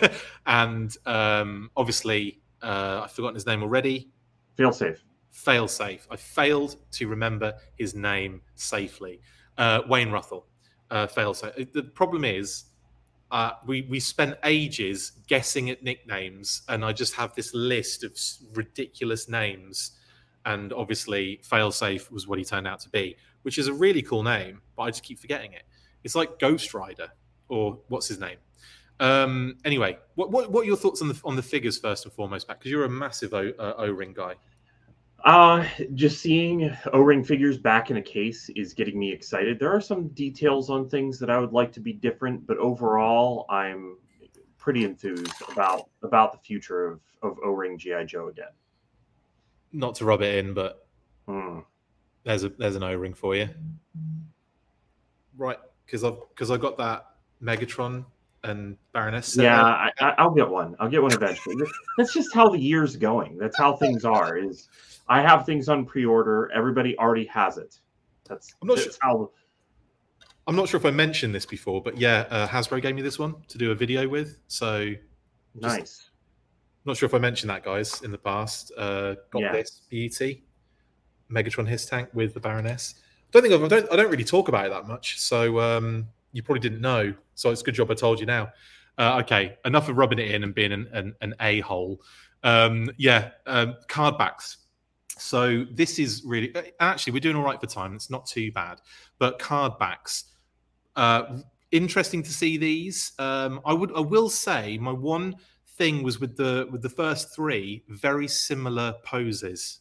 and um, obviously, uh, I've forgotten his name already. Failsafe. Failsafe. I failed to remember his name safely. Uh, Wayne Ruthell. Uh, Failsafe. The problem is, Uh, we we spent ages guessing at nicknames, and I just have this list of ridiculous names. And obviously, Failsafe was what he turned out to be, which is a really cool name, but I just keep forgetting it. It's like Ghost Rider, or what's his name? Um, anyway, what, what what are your thoughts on the on the figures first and foremost, Pat? Because you're a massive O, uh, O-ring guy. Uh, just seeing O-ring figures back in a case is getting me excited. There are some details on things that I would like to be different, but overall, I'm pretty enthused about about the future of, of O-ring G I. Joe again. Not to rub it in, but mm. there's a there's an O-ring for you, right? Because I've because I got that Megatron and Baroness. Yeah, I, I'll get one. I'll get one eventually. That's just how the year's going. That's how things are. Is I have things on pre-order. Everybody already has it. That's, I'm not that's sure. how. I'm not sure if I mentioned this before, but yeah, uh, Hasbro gave me this one to do a video with. So nice. Just, not sure if I mentioned that, guys, in the past. Uh, got yeah. this Beauty Megatron His Tank with the Baroness. Don't think I've, I don't I don't really talk about it that much, so um, you probably didn't know. So it's a good job I told you now. Uh, okay, enough of rubbing it in and being an, an, an a-hole. Um, yeah, um, card backs. So this is really, actually, we're doing all right for time. It's not too bad. But card backs, uh, interesting to see these. Um, I would, I will say, my one thing was with the with the first three, very similar poses.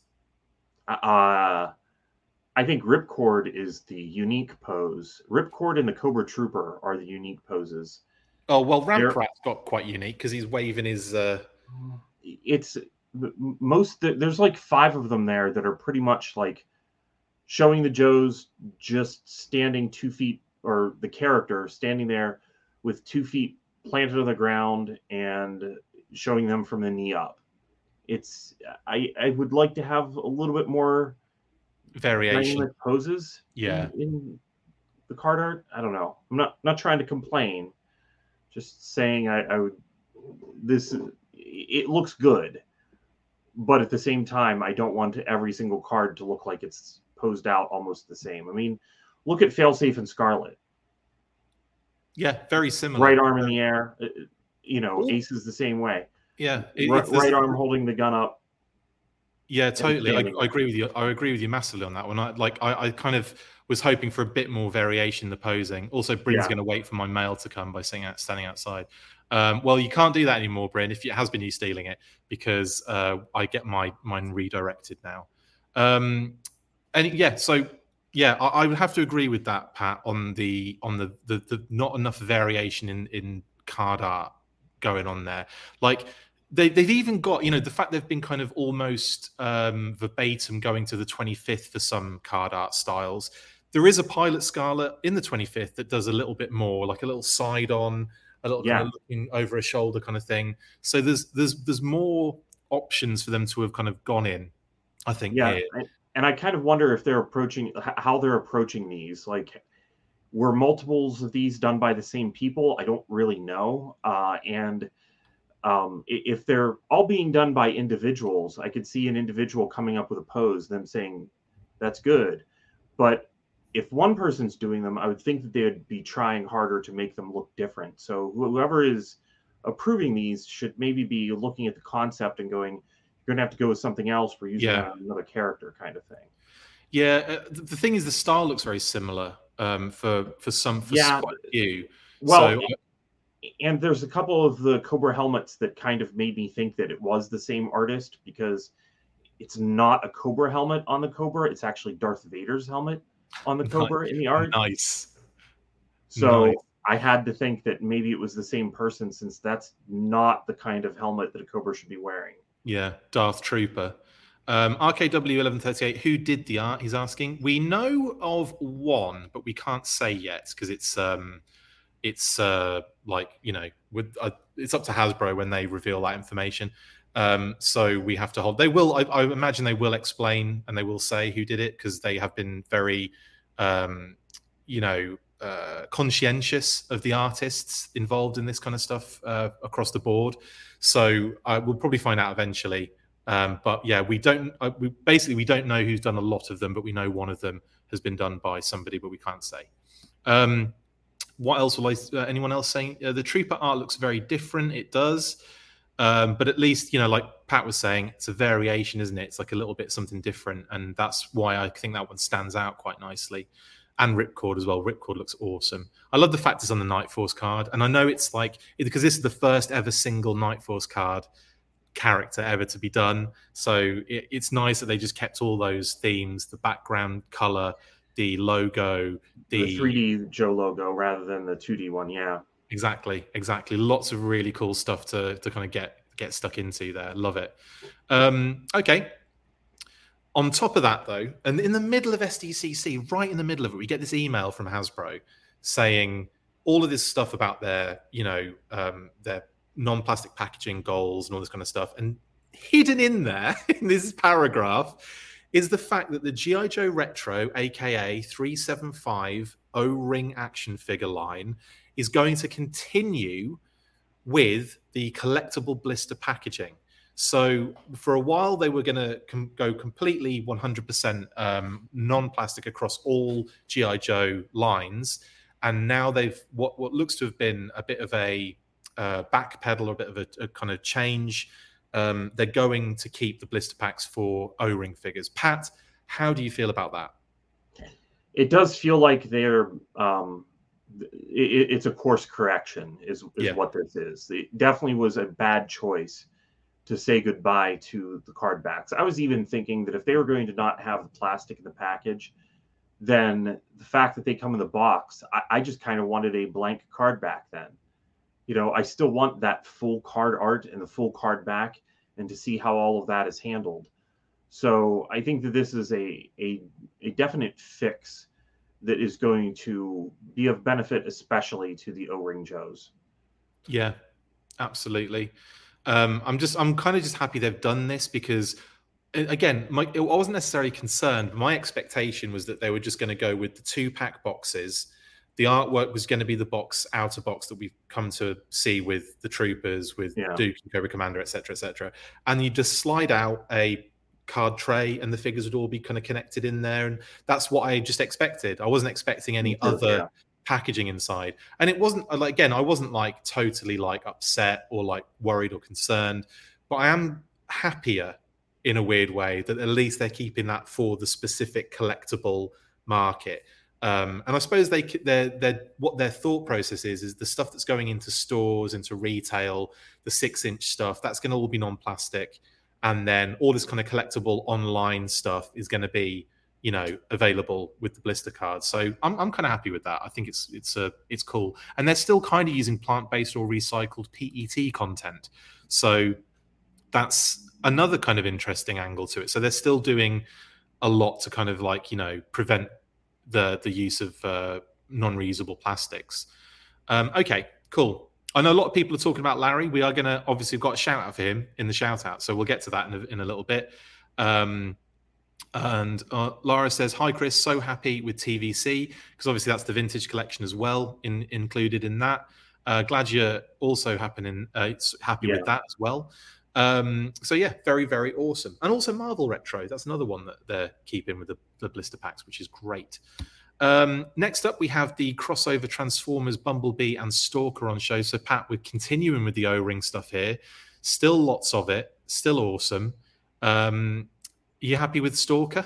Uh, I think Ripcord is the unique pose. Ripcord and the Cobra Trooper are the unique poses. Oh well, Ramprat's got quite unique because he's waving his. Uh... It's. Most there's like five of them there that are pretty much like showing the Joes just standing two feet, or the character standing there with two feet planted on the ground and showing them from the knee up. It's I I would like to have a little bit more variation poses. Yeah, in, in the card art. I don't know. I'm not not trying to complain. Just saying I, I would. This it looks good. But at the same time, I don't want every single card to look like it's posed out almost the same. I mean, look at Failsafe and Scarlet. Yeah, very similar. Right arm in the air. You know, Ace is the same way. Yeah. It, right, right arm holding the gun up. Yeah, totally. I, I agree with you. I agree with you massively on that one. I, like, I, I kind of was hoping for a bit more variation in the posing. Also, Bryn's yeah. going to wait for my mail to come by sitting out, standing outside. Um, well, you can't do that anymore, Bryn, if it has been you stealing it, because uh, I get my mine redirected now. Um, and yeah, so yeah, I, I would have to agree with that, Pat, on the on the the, the not enough variation in in card art going on there. Like they they've even got, you know, the fact they've been kind of almost um, verbatim going to the twenty-fifth for some card art styles. There is a Pilot Scarlet in the twenty-fifth that does a little bit more, like a little side on. a little Yeah. kind of looking over a shoulder kind of thing. So there's there's there's more options for them to have kind of gone in, I think, Yeah, here. I, and I kind of wonder if they're approaching h- how they're approaching these. Like, were multiples of these done by the same people? I don't really know. Uh, and um, i- if they're all being done by individuals, I could see an individual coming up with a pose, them saying, "That's good." But if one person's doing them, I would think that they would be trying harder to make them look different. So whoever is approving these should maybe be looking at the concept and going, "You're going to have to go with something else. We're using Yeah. that on another character," kind of thing. Yeah, uh, the, the thing is, the style looks very similar um, for for some for Yeah. quite a few. Well, So and there's a couple of the Cobra helmets that kind of made me think that it was the same artist, because it's not a Cobra helmet on the Cobra. It's actually Darth Vader's helmet on the Cobra in the art. nice, So nice. I had to think that maybe it was the same person, since that's not the kind of helmet that a Cobra should be wearing. Yeah, Darth Trooper. Um, R K W eleven thirty-eight, who did the art? He's asking. We know of one, but we can't say yet because it's um, it's uh, like you know, with uh, it's up to Hasbro when they reveal that information. Um, so we have to hold. They will. I, I imagine they will explain and they will say who did it, because they have been very, um, you know, uh, conscientious of the artists involved in this kind of stuff uh, across the board. So I will probably find out eventually. Um, but yeah, we don't. Uh, we basically we don't know who's done a lot of them, but we know one of them has been done by somebody, but we can't say. Um, what else will I? Uh, anyone else saying uh, the Trooper art looks very different? It does, um, but at least you know, like Pat was saying, it's a variation, isn't it? It's like a little bit something different, and that's why I think that one stands out quite nicely. And Ripcord as well. Ripcord looks awesome. I love the fact it's on the Night Force card, and I know it's like because this is the first ever single Night Force card character ever to be done. So it, it's nice that they just kept all those themes, the background color, the logo, the, The three D Joe logo rather than the two D one. Yeah. exactly, exactly. Lots of really cool stuff to to kind of get get stuck into there. Love it. Um, okay. On top of that, though, and in the middle of S D C C, right in the middle of it, we get this email from Hasbro saying all of this stuff about their, you know, um, their non-plastic packaging goals and all this kind of stuff. And hidden in there, in this paragraph, is the fact that the G I. Joe Retro, aka three seventy-five O-Ring action figure line, is going to continue with the collectible blister packaging. So for a while, they were going to com- go completely one hundred percent um, non-plastic across all G I. Joe lines. And now they've, what, what looks to have been a bit of a uh, backpedal or a bit of a, a kind of change. Um, they're going to keep the blister packs for O-Ring figures. Pat, how do you feel about that? It does feel like they're, um, it, it's a course correction is, is Yeah. what this is. It definitely was a bad choice to say goodbye to the card backs. I was even thinking that if they were going to not have the plastic in the package, then the fact that they come in the box, I, I just kind of wanted a blank card back then. You know, I still want that full card art and the full card back, and to see how all of that is handled. So I think that this is a, a, a definite fix that is going to be of benefit, especially to the O-Ring Joes. Yeah, absolutely. Um, I'm just, I'm kind of just happy they've done this because, again, my, I wasn't necessarily concerned. My expectation was that they were just going to go with the two pack boxes. The artwork was going to be the box, outer box that we've come to see with the Troopers, with Yeah. Duke and Cobra Commander, et cetera, et cetera. And you just slide out a card tray and the figures would all be kind of connected in there. And that's what I just expected. I wasn't expecting any other Yeah. packaging inside. And it wasn't, like, again, I wasn't like totally like upset or like worried or concerned, but I am happier in a weird way that at least they're keeping that for the specific collectible market. Um, and I suppose they, they're, they're, what their thought process is, is the stuff that's going into stores, into retail, the six inch stuff, that's going to all be non-plastic. And then all this kind of collectible online stuff is going to be, you know, available with the blister cards. So I'm, I'm kind of happy with that. I think it's, it's, a, it's cool. And they're still kind of using plant-based or recycled P E T content. So that's another kind of interesting angle to it. So they're still doing a lot to kind of like, you know, prevent the the use of uh, non-reusable plastics. Um, okay, cool. I know a lot of people are talking about Larry. We are going to obviously got a shout out for him in the shout out, so we'll get to that in a, in a little bit. Um, and uh, Laura says, "Hi Chris, so happy with T V C because obviously that's the vintage collection as well, in, included in that. Uh, glad you're also happening, uh, happy Yeah. with that as well. Um, so yeah, very very awesome. And also Marvel Retro, that's another one that they're keeping with the, the blister packs, which is great." Um, next up, we have the crossover Transformers, Bumblebee, and Stalker on show. So, Pat, we're continuing with the O-ring stuff here. Still lots of it. Still awesome. Um, are you happy with Stalker?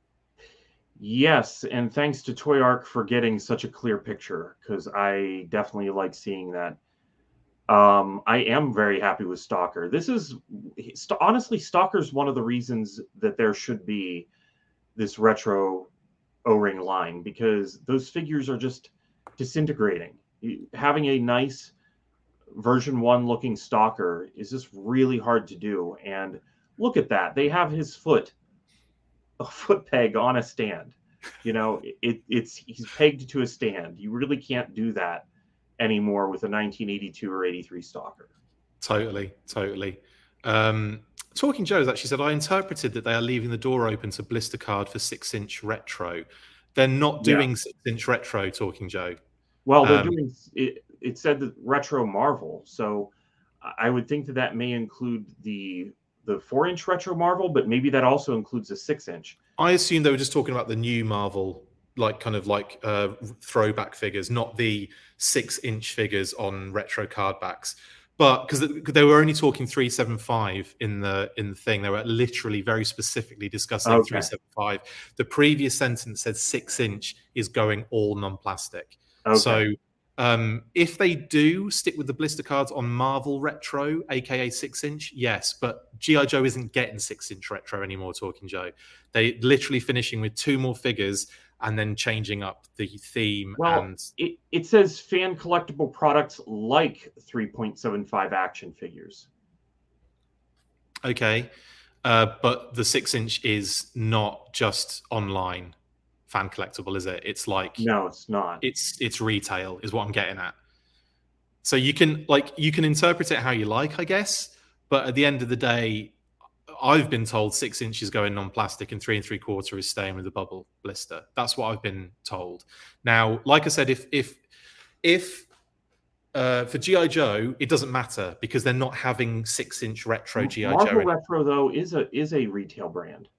Yes, and thanks to Toy Arc for getting such a clear picture, because I definitely like seeing that. Um, I am very happy with Stalker. This is, honestly, Stalker's one of the reasons that there should be this retro O-ring line, because those figures are just disintegrating. Having a nice version one looking Stalker is just really hard to do. And look at that. They have his foot, a foot peg on a stand. You know, it, it's he's pegged to a stand. You really can't do that anymore with a nineteen eighty-two or eighty-three Stalker. Totally, totally. Um, Talking Joe's actually said, I interpreted that they are leaving the door open to blister card for six inch retro. They're not doing yeah. six inch retro, Talking Joe. Well, they're um, doing it. It said that retro Marvel. So I would think that that may include the the four inch retro Marvel, but maybe that also includes a six inch. I assume they were just talking about the new Marvel, like kind of like uh, throwback figures, not the six inch figures on retro card backs. But because they were only talking three seventy-five in the in the thing, they were literally very specifically discussing okay. three seventy-five. The previous sentence said six inch is going all non-plastic. Okay. So um, if they do stick with the blister cards on Marvel Retro, aka six inch, yes. But G I Joe isn't getting six inch retro anymore. Talking Joe, they literally finishing with two more figures and then changing up the theme. Well, and it, it says fan collectible products like three point seven five action figures. Okay. Uh, but the six inch is not just online fan collectible, is it? It's like... No, it's not. It's it's retail is what I'm getting at. So you can like you can interpret it how you like, I guess. But at the end of the day, I've been told six inches going non-plastic and three and three quarter is staying with the bubble blister. That's what I've been told. Now, like I said, if if if uh, for G I Joe, it doesn't matter because they're not having six inch retro G I Joe. Marvel Retro though is a is a retail brand.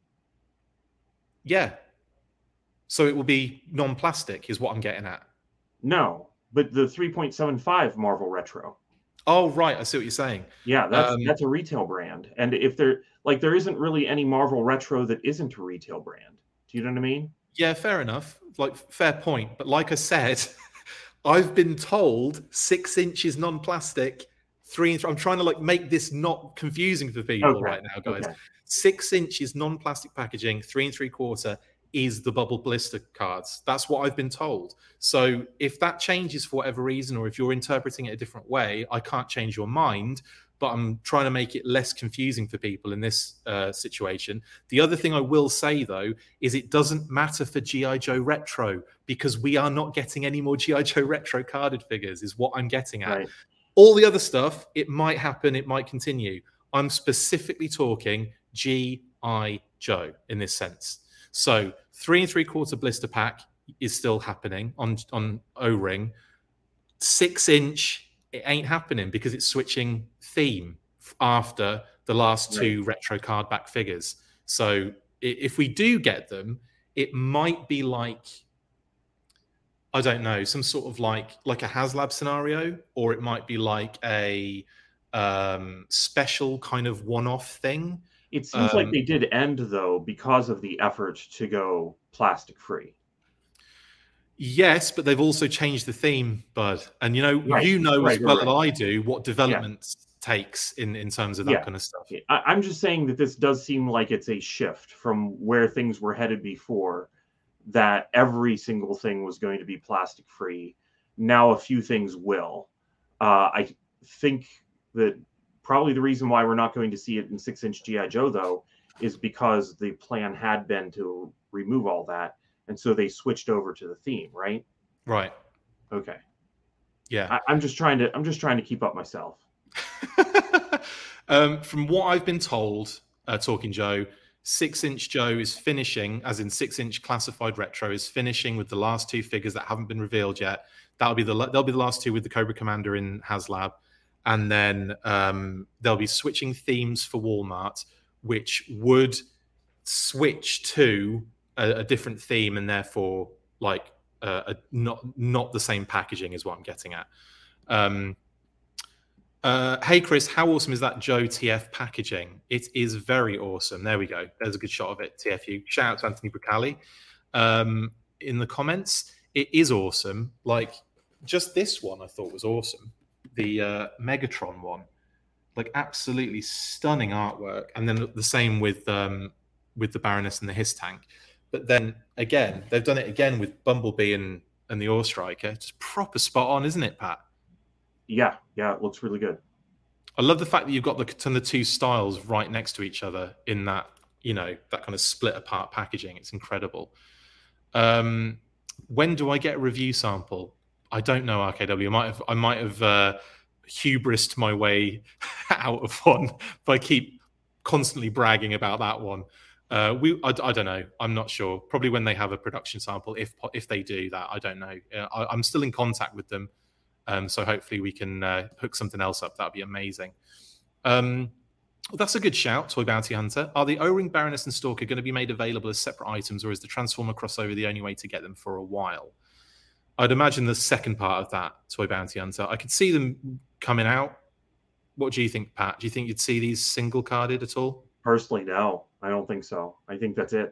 Yeah. So it will be non-plastic, is what I'm getting at. No, but the three point seven five Marvel Retro. Oh, right. I see what you're saying. Yeah, that's um, that's a retail brand. And if there like there isn't really any Marvel Retro that isn't a retail brand. Do you know what I mean? Yeah, fair enough. Like fair point. But like I said, I've been told six inches non-plastic, three and th- I'm trying to like make this not confusing for people okay. right now, guys. Okay. Six inches non-plastic packaging, three and three quarter is the bubble blister cards. That's what I've been told. So if that changes for whatever reason, or if you're interpreting it a different way, I can't change your mind, but I'm trying to make it less confusing for people in this uh, situation. The other thing I will say, though, is it doesn't matter for G I Joe Retro because we are not getting any more G I Joe Retro carded figures, is what I'm getting at. Right. All the other stuff, it might happen, it might continue. I'm specifically talking G I Joe in this sense. So three and three quarter blister pack is still happening on, on O-ring. Six inch, it ain't happening because it's switching theme after the last two right. retro card back figures. So if we do get them, it might be like, I don't know, some sort of like like a HasLab scenario, or it might be like a um, special kind of one-off thing. It seems um, like they did end, though, because of the effort to go plastic-free. Yes, but they've also changed the theme, Bud. And, you know, right. you know right, as well right. as I do what development yeah. takes in, in terms of that yeah. kind of stuff. I, I'm just saying that this does seem like it's a shift from where things were headed before, that every single thing was going to be plastic-free. Now a few things will. Uh, I think that... Probably the reason why we're not going to see it in six inch G I Joe, though, is because the plan had been to remove all that. And so they switched over to the theme, right? Right. Okay. Yeah. I, I'm just trying to I'm just trying to keep up myself. um, from what I've been told, uh, Talking Joe, Six Inch Joe is finishing, as in Six Inch Classified Retro is finishing with the last two figures that haven't been revealed yet. That'll be the they'll be the last two with the Cobra Commander in HasLab, and then um, they'll be switching themes for Walmart, which would switch to a, a different theme and therefore like uh, a, not not the same packaging is what I'm getting at. Um, uh, hey Chris, how awesome is that Joe T F packaging? It is very awesome. There we go. There's a good shot of it. T F U. Shout out to Anthony Bricali um, in the comments. It is awesome. Like just this one, I thought was awesome. The uh, Megatron one, like absolutely stunning artwork, and then the same with um, with the Baroness and the Hiss Tank. But then again, they've done it again with Bumblebee and and the Ore Striker. Just proper spot on, isn't it, Pat? Yeah, yeah, it looks really good. I love the fact that you've got the, the two styles right next to each other in that, you know, that kind of split apart packaging. It's incredible. Um, when do I get a review sample? I don't know, R K W. I might have, I might have uh, hubrised my way out of one, but I keep constantly bragging about that one. Uh, we, I, I don't know. I'm not sure. Probably when they have a production sample, if if they do that, I don't know. Uh, I, I'm still in contact with them. Um, so hopefully we can uh, hook something else up. That'd be amazing. Um, well, that's a good shout, Toy Bounty Hunter. Are the O-Ring Baroness and Stalker going to be made available as separate items, or is the Transformer crossover the only way to get them for a while? I'd imagine the second part of that, Toy Bounty Hunter. I could see them coming out. What do you think, Pat? Do you think you'd see these single-carded at all? Personally, no. I don't think so. I think that's it.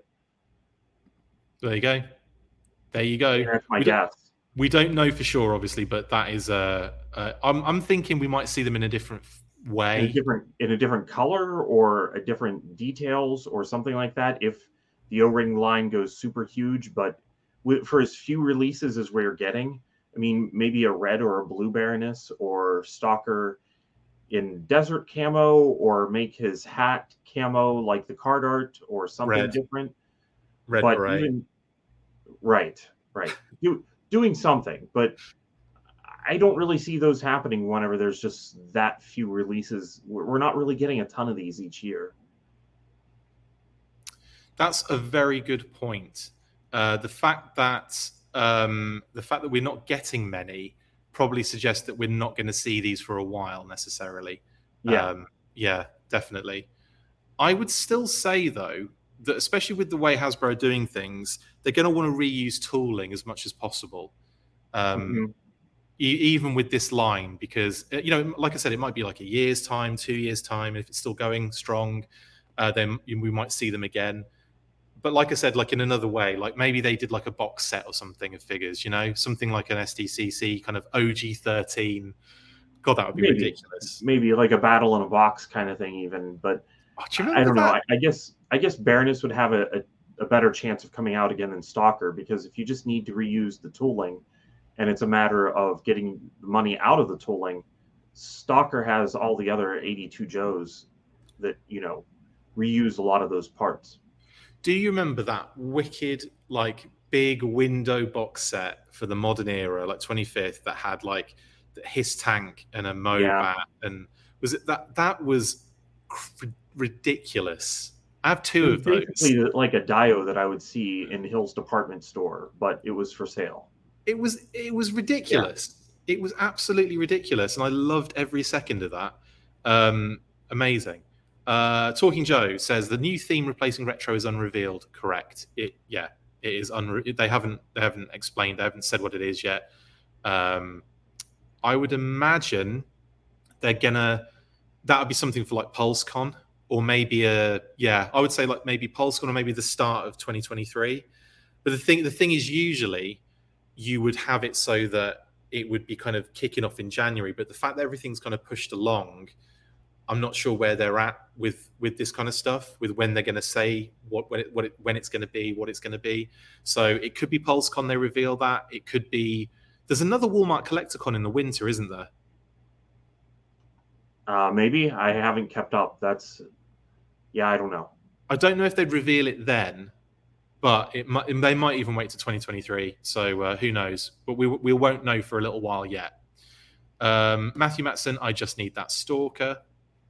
There you go. There you go. Yeah, that's my we guess. Don't, we don't know for sure, obviously, but that is. Uh, uh, I'm, I'm thinking we might see them in a different way, in a different in a different color or a different details or something like that. If the O-Ring line goes super huge, but with, for as few releases as we're getting, I mean, maybe a red or a blue Baroness or Stalker in desert camo, or make his hat camo like the card art or something red. different. Red but beret. Even, right, right. You doing something, but I don't really see those happening whenever there's just that few releases. We're not really getting a ton of these each year. That's a very good point. Uh, the fact that um, the fact that we're not getting many probably suggests that we're not going to see these for a while necessarily. Yeah, um, yeah, definitely. I would still say though that especially with the way Hasbro are doing things, they're going to want to reuse tooling as much as possible. Um, mm-hmm. e- even with this line, because, you know, like I said, it might be like a year's time, two years time. If it's still going strong, uh, then we might see them again. But like I said, like in another way, like maybe they did like a box set or something of figures, you know, something like an S D C C kind of O G thirteen. God, that would be maybe, ridiculous. Maybe like a battle in a box kind of thing even. But oh, do I don't that? know. I, I guess I guess Baroness would have a, a, a better chance of coming out again than Stalker, because if you just need to reuse the tooling and it's a matter of getting the money out of the tooling, Stalker has all the other eighty-two Joes that, you know, reuse a lot of those parts. Do you remember that wicked, like, big window box set for the modern era, like twenty-fifth, that had like the Hiss Tank and a Mobat? Yeah. And was it that that was ridiculous? I have two of those. Basically, like a Dio that I would see in Hill's department store, but it was for sale. It was it was ridiculous. Yeah. It was absolutely ridiculous, and I loved every second of that. Um, amazing. Uh, Talking Joe says the new theme replacing retro is unrevealed. Correct. It yeah, it is unre- They haven't they haven't explained. They haven't said what it is yet. Um, I would imagine they're gonna that would be something for like PulseCon, or maybe a yeah. I would say like maybe PulseCon, or maybe the start of twenty twenty-three. But the thing the thing is, usually you would have it so that it would be kind of kicking off in January. But the fact that everything's kind of pushed along, I'm not sure where they're at with with this kind of stuff, with when they're going to say what when it, what it, when it's going to be, what it's going to be. So it could be PulseCon, they reveal that. It could be there's another Walmart CollectorCon in the winter, isn't there? Uh, maybe I haven't kept up. That's yeah, I don't know. I don't know if they'd reveal it then, but it might, they might even wait to twenty twenty-three. So uh, who knows? But we we won't know for a little while yet. Um, Matthew Matson, I just need that stalker.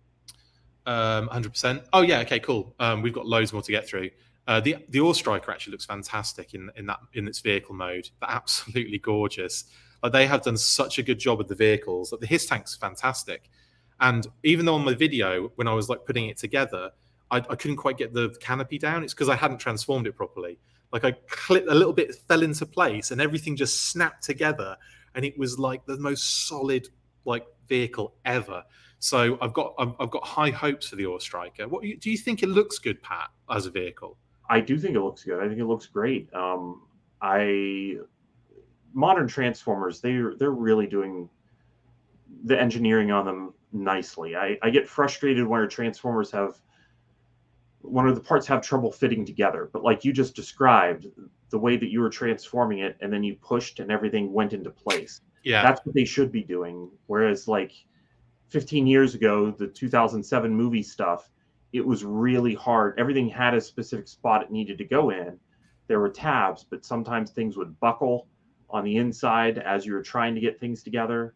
Um, one hundred percent. Oh yeah, okay, cool. Um, we've got loads more to get through. Uh, the the Ore Striker actually looks fantastic in in that in its vehicle mode. They're absolutely gorgeous. Like they have done such a good job with the vehicles. Like the Hiss Tank's fantastic. And even though on my video, when I was like putting it together, I, I couldn't quite get the canopy down. It's because I hadn't transformed it properly. Like I clipped a little bit, fell into place, and everything just snapped together, and it was like the most solid like vehicle ever. So I've got I've, I've got high hopes for the Ore Striker. What do you think? It looks good, Pat, as a vehicle? I do think it looks good. I think it looks great. Um, I modern Transformers, they they're really doing the engineering on them nicely. I, I get frustrated when Transformers have one of the parts have trouble fitting together, but like you just described, the way that you were transforming it and then you pushed and everything went into place. Yeah, that's what they should be doing. Whereas like fifteen years ago, the two thousand seven movie stuff, it was really hard. Everything had a specific spot it needed to go in. There were tabs, but sometimes things would buckle on the inside as you were trying to get things together.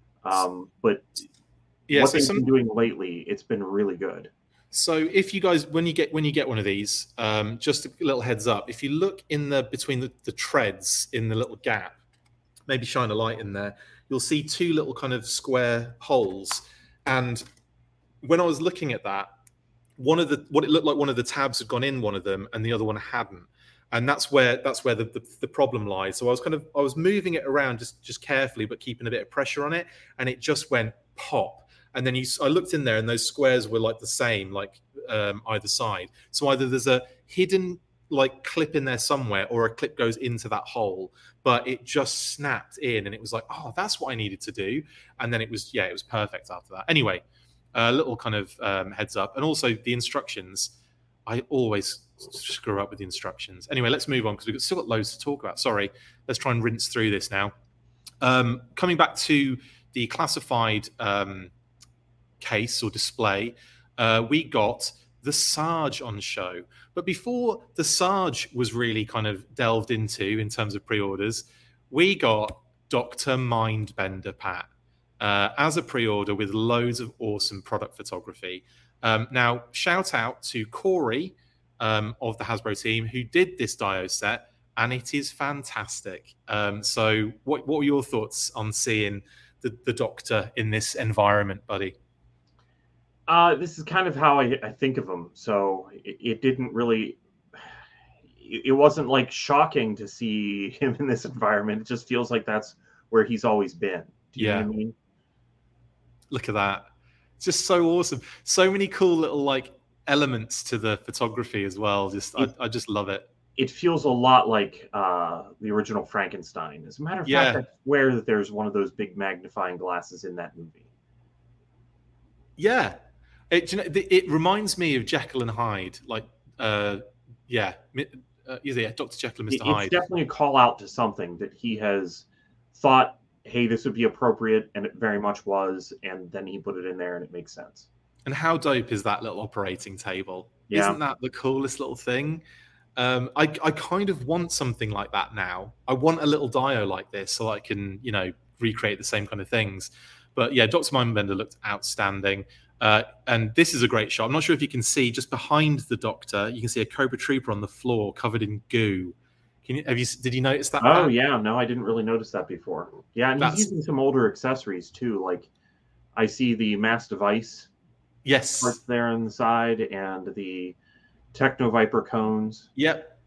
Um, but yeah, what so they've some... been doing lately, it's been really good. So if you guys, when you get when you get one of these, um, just a little heads up. If you look in the between the, the treads in the little gap, maybe shine a light in there, you'll see two little kind of square holes. And when I was looking at that, one of the what it looked like one of the tabs had gone in one of them, and the other one hadn't. And that's where that's where the, the, the problem lies. So I was kind of I was moving it around just just carefully, but keeping a bit of pressure on it, and it just went pop. And then you, I looked in there, and those squares were like the same, like um, either side. So either there's a hidden like clip in there somewhere, or a clip goes into that hole. But it just snapped in, and it was like, oh, that's what I needed to do. And then it was, yeah, it was perfect after that. Anyway, a little kind of um, heads up, and also the instructions. I always screw up with the instructions. Anyway, let's move on because we've still got loads to talk about. Sorry, let's try and rinse through this now. Um, coming back to the classified. Um, case or display, uh, we got the Sarge on show. But before the Sarge was really kind of delved into in terms of pre-orders, we got Doctor Mindbender, Pat, uh, as a pre-order with loads of awesome product photography. Um, now, shout out to Corey um, of the Hasbro team who did this Dio set, and it is fantastic. Um, so what, what were your thoughts on seeing the, the Doctor in this environment, buddy? Uh, this is kind of how I, I think of him. So it, it didn't really, it wasn't like shocking to see him in this environment. It just feels like that's where he's always been. Do you yeah. know what I mean? Look at that. It's just so awesome. So many cool little like elements to the photography as well. Just, it, I, I just love it. It feels a lot like uh, the original Frankenstein. As a matter of yeah. fact, I swear that there's one of those big magnifying glasses in that movie. Yeah. It, you know, it reminds me of Jekyll and Hyde, like, uh, yeah, uh, yeah, Doctor Jekyll and Mister It's Hyde. It's definitely a call out to something that he has thought, hey, this would be appropriate, and it very much was, and then he put it in there, and it makes sense. And how dope is that little operating table? Yeah. Isn't that the coolest little thing? Um, I, I kind of want something like that now. I want a little Dio like this so I can, you know, recreate the same kind of things. But yeah, Doctor Mindbender looked outstanding. Uh, and this is a great shot. I'm not sure if you can see just behind the Doctor, you can see a Cobra Trooper on the floor covered in goo. Can you, have you, did you notice that? Oh, Pat? yeah. No, I didn't really notice that before. Yeah, and That's... he's using some older accessories, too. Like, I see the Mass Device yes. parts there on the side and the Techno Viper cones. Yep.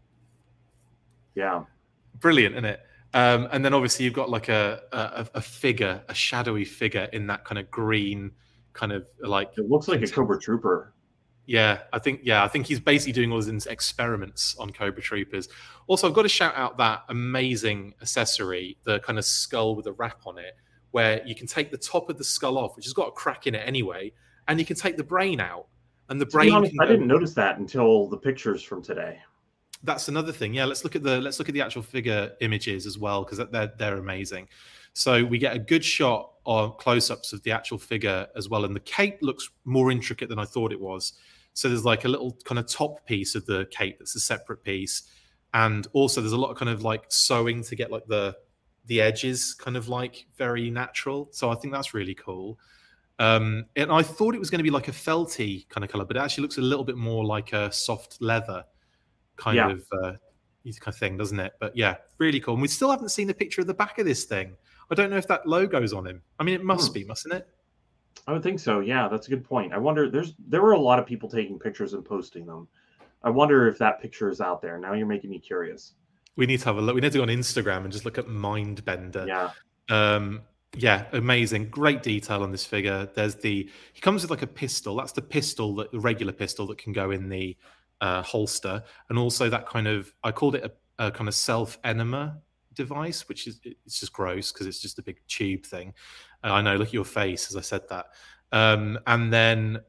Yeah. Brilliant, isn't it? Um, and then obviously you've got like a, a, a figure, a shadowy figure in that kind of green kind of like... It looks like a Cobra Trooper. Yeah, I think yeah, I think he's basically doing all his experiments on Cobra Troopers. Also, I've got to shout out that amazing accessory, the kind of skull with a wrap on it, where you can take the top of the skull off, which has got a crack in it anyway, and you can take the brain out. And the to brain. Be honest, can I go... didn't notice that until the pictures from today. That's another thing. Yeah, let's look at the let's look at the actual figure images as well, because they're they're amazing. So we get a good shot of close-ups of the actual figure as well, and the cape looks more intricate than I thought it was. So there's like a little kind of top piece of the cape that's a separate piece, and also there's a lot of kind of like sewing to get like the the edges kind of like very natural. So I think that's really cool. Um, and I thought it was going to be like a felty kind of color, but it actually looks a little bit more like a soft leather kind Yeah. of uh, kind of thing, doesn't it? But yeah, really cool. And we still haven't seen a picture of the back of this thing. I don't know if that logo's on him. I mean, it must Hmm. be, mustn't it? I would think so. Yeah, that's a good point. I wonder. There's there were a lot of people taking pictures and posting them. I wonder if that picture is out there. Now you're making me curious. We need to have a look. We need to go on Instagram and just look at Mindbender. Yeah. Um, yeah, amazing. Great detail on this figure. There's the he comes with like a pistol. That's the pistol that the regular pistol that can go in the uh, holster, and also that kind of I called it a, a kind of self enema device, which is it's just gross because it's just a big tube thing. Uh, I know. Look at your face as I said that. Um, and then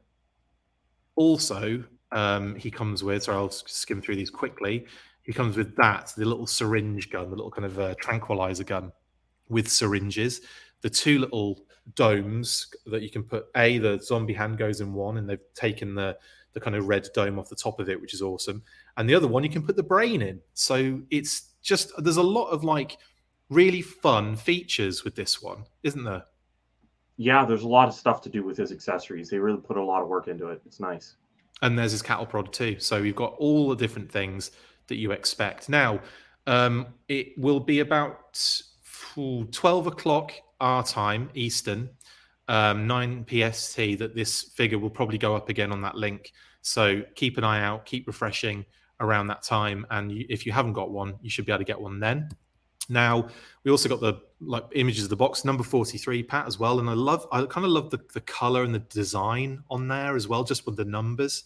also um, he comes with. So I'll skim through these quickly. He comes with that, the little syringe gun, the little kind of uh, tranquilizer gun with syringes, the two little domes that you can put. A, the zombie hand goes in one, and they've taken the the kind of red dome off the top of it, which is awesome. And the other one, you can put the brain in. So it's just, there's a lot of like really fun features with this one, isn't there? Yeah, there's a lot of stuff to do with his accessories. They really put a lot of work into it. It's nice. And there's his cattle prod too. So you've got all the different things that you expect. Now, um, it will be about twelve o'clock our time, Eastern, um, nine P S T, that this figure will probably go up again on that link. So keep an eye out, keep refreshing around that time. And you, if you haven't got one, you should be able to get one then. Now, we also got the like images of the box, number forty-three, Pat, as well. And I love, I kind of love the, the color and the design on there as well, just with the numbers.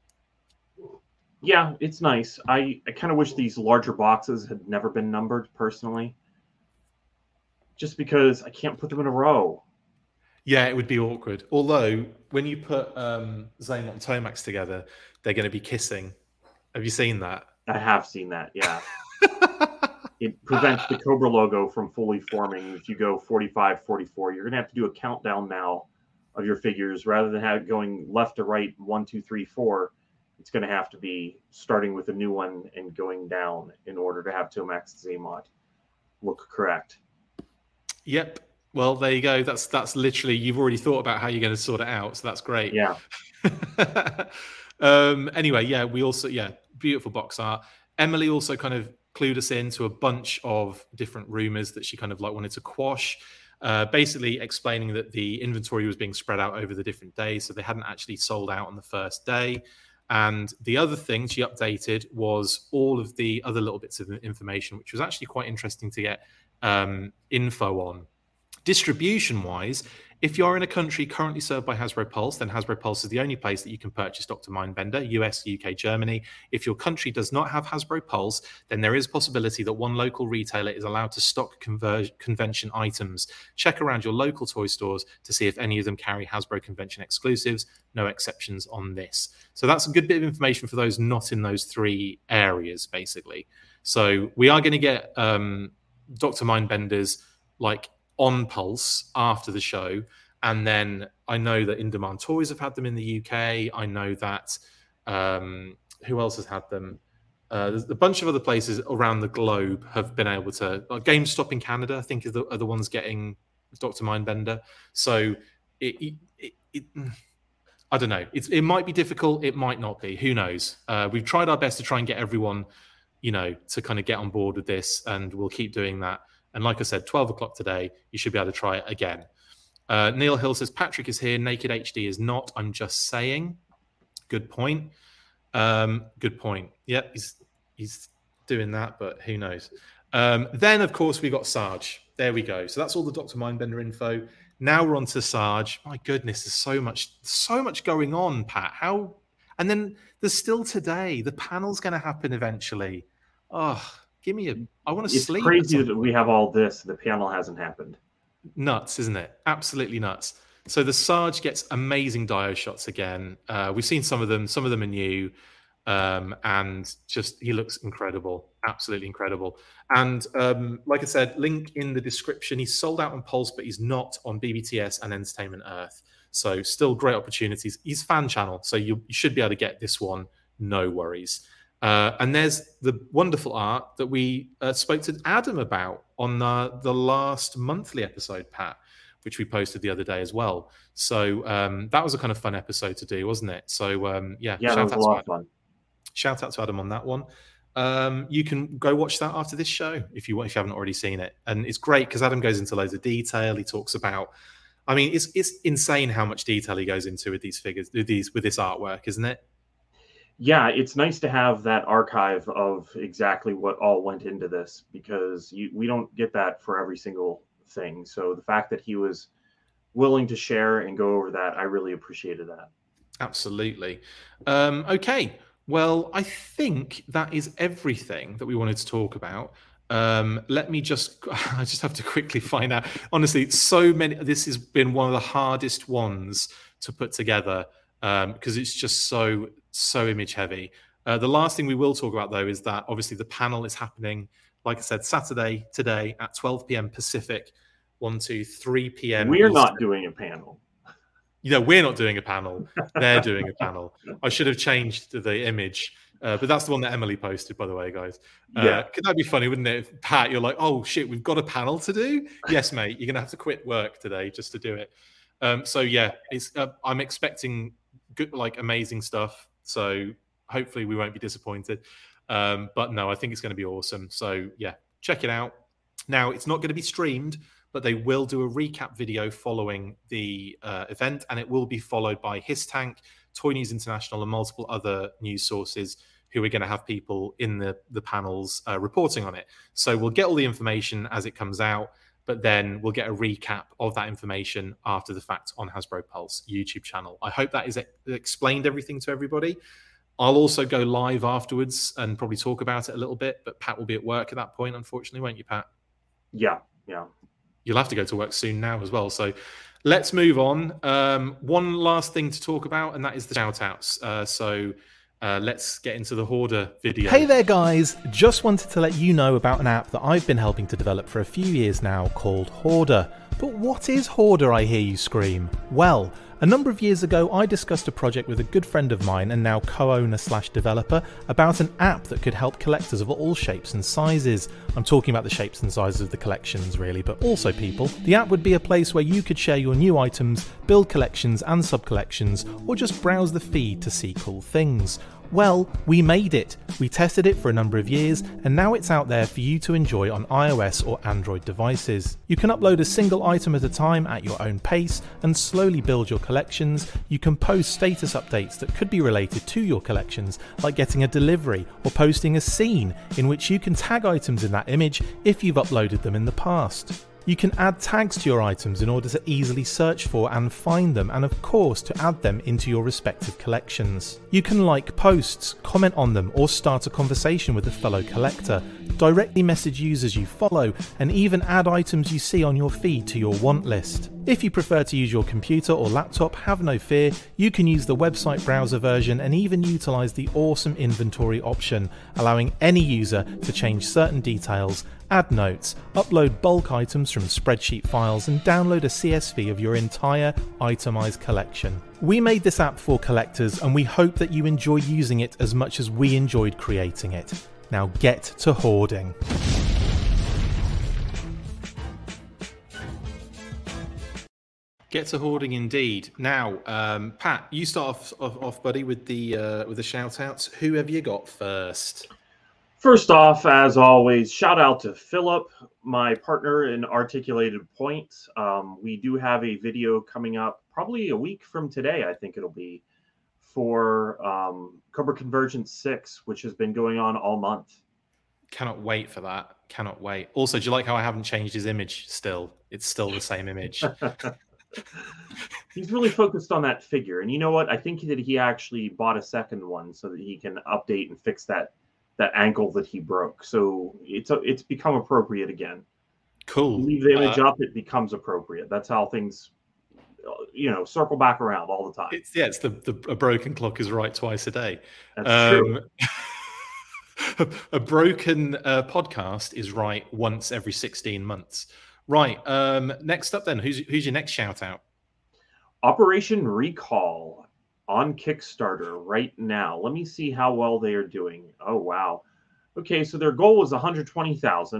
Yeah, it's nice. I, I kind of wish these larger boxes had never been numbered personally. Just because I can't put them in a row. Yeah, it would be awkward. Although, when you put um, Xamot and Tomax together, they're going to be kissing. Have you seen that? I have seen that, yeah. It prevents the Cobra logo from fully forming. If you go forty-five, forty-four, you're going to have to do a countdown now of your figures. Rather than have it going left to right, one, two, three, four, it's going to have to be starting with a new one and going down in order to have Tomax and Xamot look correct. Yep. Well, there you go. That's that's literally, you've already thought about how you're going to sort it out. So that's great. Yeah. um, anyway, yeah, we also, yeah, beautiful box art. Emily also kind of clued us into a bunch of different rumors that she kind of like wanted to quash, uh, basically explaining that the inventory was being spread out over the different days. So they hadn't actually sold out on the first day. And the other thing she updated was all of the other little bits of information, which was actually quite interesting to get um, info on. Distribution-wise, if you're in a country currently served by Hasbro Pulse, then Hasbro Pulse is the only place that you can purchase Doctor Mindbender, U S, U K, Germany. If your country does not have Hasbro Pulse, then there is a possibility that one local retailer is allowed to stock conver- convention items. Check around your local toy stores to see if any of them carry Hasbro convention exclusives. No exceptions on this. So that's a good bit of information for those not in those three areas, basically. So we are going to get um, Doctor Mindbenders like on Pulse after the show, and then I know that In Demand Toys have had them in the U K. I know that um, who else has had them? Uh, there's a bunch of other places around the globe have been able to. Like GameStop in Canada, I think, are the, are the ones getting Doctor Mindbender. So it, it, it, I don't know. It's, it might be difficult. It might not be. Who knows? Uh, we've tried our best to try and get everyone, you know, to kind of get on board with this, and we'll keep doing that. And like I said, twelve o'clock today, you should be able to try it again. Uh, Neil Hill says, Patrick is here. Naked H D is not. I'm just saying. Good point. Um, good point. Yep, he's he's doing that, but who knows? Um, then, of course, we got Sarge. There we go. So that's all the Doctor Mindbender info. Now we're on to Sarge. My goodness, there's so much, so much going on, Pat. How? And then there's still today. The panel's going to happen eventually. Oh, give me a. I want to it's sleep. It's crazy that we have all this. The panel hasn't happened. Nuts, isn't it? Absolutely nuts. So the Sarge gets amazing Dio shots again. Uh, we've seen some of them. Some of them are new. Um, and just, he looks incredible. Absolutely incredible. And um, like I said, link in the description. He's sold out on Pulse, but he's not on B B T S and Entertainment Earth. So still great opportunities. He's fan channel, so you, you should be able to get this one. No worries. Uh, and there's the wonderful art that we uh, spoke to Adam about on uh, the last monthly episode, Pat, which we posted the other day as well. So um, that was a kind of fun episode to do, wasn't it? So um, yeah, yeah, that was a lot of fun. Shout out to Adam on that one. Um, you can go watch that after this show if you if you haven't already seen it, and it's great because Adam goes into loads of detail. He talks about, I mean, it's it's insane how much detail he goes into with these figures, with these with this artwork, isn't it? Yeah, it's nice to have that archive of exactly what all went into this, because you, we don't get that for every single thing. So the fact that he was willing to share and go over that, I really appreciated that. Absolutely. Um, okay. Well, I think that is everything that we wanted to talk about. Um, let me just, I just have to quickly find out. Honestly, so many, this has been one of the hardest ones to put together um, because it's just so, so image heavy. Uh, the last thing we will talk about, though, is that obviously the panel is happening, like I said, Saturday, today at twelve p.m. Pacific, one, two, three p.m. We're Eastern. not doing a panel. You know, we're not doing a panel. They're doing a panel. I should have changed the image, uh, but that's the one that Emily posted, by the way, guys. Uh, Yeah. Could that be funny, wouldn't it? If, Pat, you're like, oh, shit, we've got a panel to do? Yes, mate, you're going to have to quit work today just to do it. Um, so, yeah, it's. Uh, I'm expecting good, like, amazing stuff. So hopefully we won't be disappointed. Um, but, no, I think it's going to be awesome. So, yeah, check it out. Now, it's not going to be streamed, but they will do a recap video following the uh, event, and it will be followed by HissTank, Toy News International, and multiple other news sources who are going to have people in the, the panels uh, reporting on it. So we'll get all the information as it comes out, but then we'll get a recap of that information after the fact on Hasbro Pulse YouTube channel. I hope that is explained everything to everybody. I'll also go live afterwards and probably talk about it a little bit, but Pat will be at work at that point, unfortunately, won't you, Pat? Yeah, yeah. You'll have to go to work soon now as well. So let's move on. Um, one last thing to talk about, and that is the shout-outs. Uh, so uh, let's get into the Hoarder video. Hey there, guys. Just wanted to let you know about an app that I've been helping to develop for a few years now called Hoarder. But what is Hoarder, I hear you scream? Well, a number of years ago, I discussed a project with a good friend of mine and now co-owner slash developer about an app that could help collectors of all shapes and sizes. I'm talking about the shapes and sizes of the collections, really, but also people. The app would be a place where you could share your new items, build collections and sub-collections, or just browse the feed to see cool things. Well, we made it. We tested it for a number of years, and now it's out there for you to enjoy on iOS or Android devices. You can upload a single item at a time at your own pace and slowly build your collections. You can post status updates that could be related to your collections, like getting a delivery or posting a scene in which you can tag items in that image if you've uploaded them in the past. You can add tags to your items in order to easily search for and find them, and of course to add them into your respective collections. You can like posts, comment on them, or start a conversation with a fellow collector, directly message users you follow, and even add items you see on your feed to your want list. If you prefer to use your computer or laptop, have no fear, you can use the website browser version and even utilise the awesome inventory option, allowing any user to change certain details, add notes, upload bulk items from spreadsheet files, and download a C S V of your entire itemised collection. We made this app for collectors, and we hope that you enjoy using it as much as we enjoyed creating it. Now get to hoarding. Get to hoarding indeed. Now, um, Pat, you start off, off, off buddy, with the uh, with the shout-outs. Who have you got first? First off, as always, shout out to Philip, my partner in Articulated Point. Um, we do have a video coming up probably a week from today, I think it'll be, for um, Cobra Convergence six, which has been going on all month. Cannot wait for that. Cannot wait. Also, do you like how I haven't changed his image still? It's still the same image. He's really focused on that figure. And you know what? I think that he actually bought a second one so that he can update and fix that that ankle that he broke. So it's a, it's become appropriate again. Cool. You leave the image uh, up, it becomes appropriate. That's how things, you know, circle back around all the time. It's, yeah, it's the, the a broken clock is right twice a day. That's um, true. a broken uh, podcast is right once every sixteen months. Right. Um, next up then, who's who's your next shout out? Operation Recall on Kickstarter right now. Let me see how well they are doing. Oh, wow. Okay, so their goal was one hundred twenty thousand.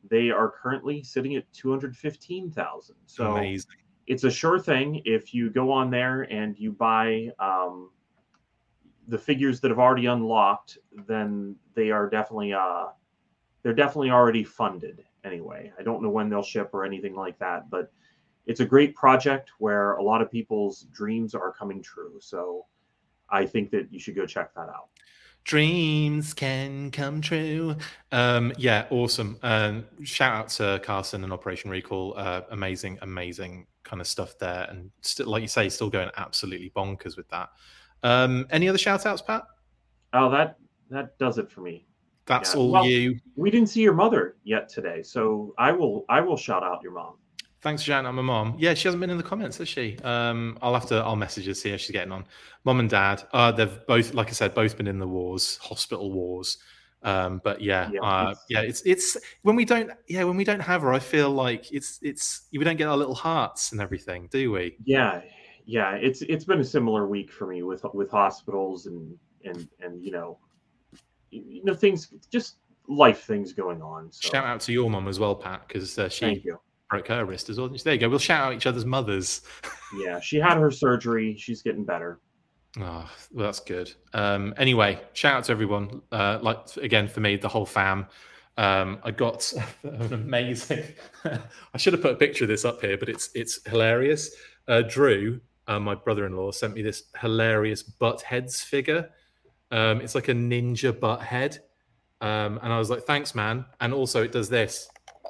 they are currently sitting at two hundred fifteen thousand. So Amazing. It's a sure thing. If you go on there and you buy um, the figures that have already unlocked, then they are definitely uh, they're definitely already funded anyway. I don't know when they'll ship or anything like that, but it's a great project where a lot of people's dreams are coming true. So I think that you should go check that out. Dreams can come true. Um, yeah, awesome. Um, shout out to Carson and Operation Recall. Uh, amazing, amazing kind of stuff there. And still, like you say, still going absolutely bonkers with that. Um, any other shout outs, Pat? Oh, that that does it for me. That's yeah. all well, you. We didn't see your mother yet today, so I will I will shout out your mom. Thanks for shouting out my mom. Yeah, she hasn't been in the comments, has she? Um, I'll have to. I'll message her, see how she's getting on. Mom and dad, uh, they've both, like I said, both been in the wars, hospital wars. Um, but yeah, yeah, uh, it's, yeah, it's it's when we don't, yeah, when we don't have her, I feel like it's it's we don't get our little hearts and everything, do we? Yeah, yeah. It's it's been a similar week for me with with hospitals and and and you know, you know things, just life things going on. So. Shout out to your mom as well, Pat, because uh, she. Thank you. Broke her wrist as well. There you go. We'll shout out each other's mothers. Yeah, she had her surgery. She's getting better. Oh, well, that's good. Um, anyway, shout out to everyone. Uh, like again, for me, the whole fam. Um, I got an amazing. I should have put a picture of this up here, but it's it's hilarious. Uh, Drew, uh, my brother-in-law, sent me this hilarious butt heads figure. Um, it's like a ninja butt head, um, and I was like, "Thanks, man." And also, it does this.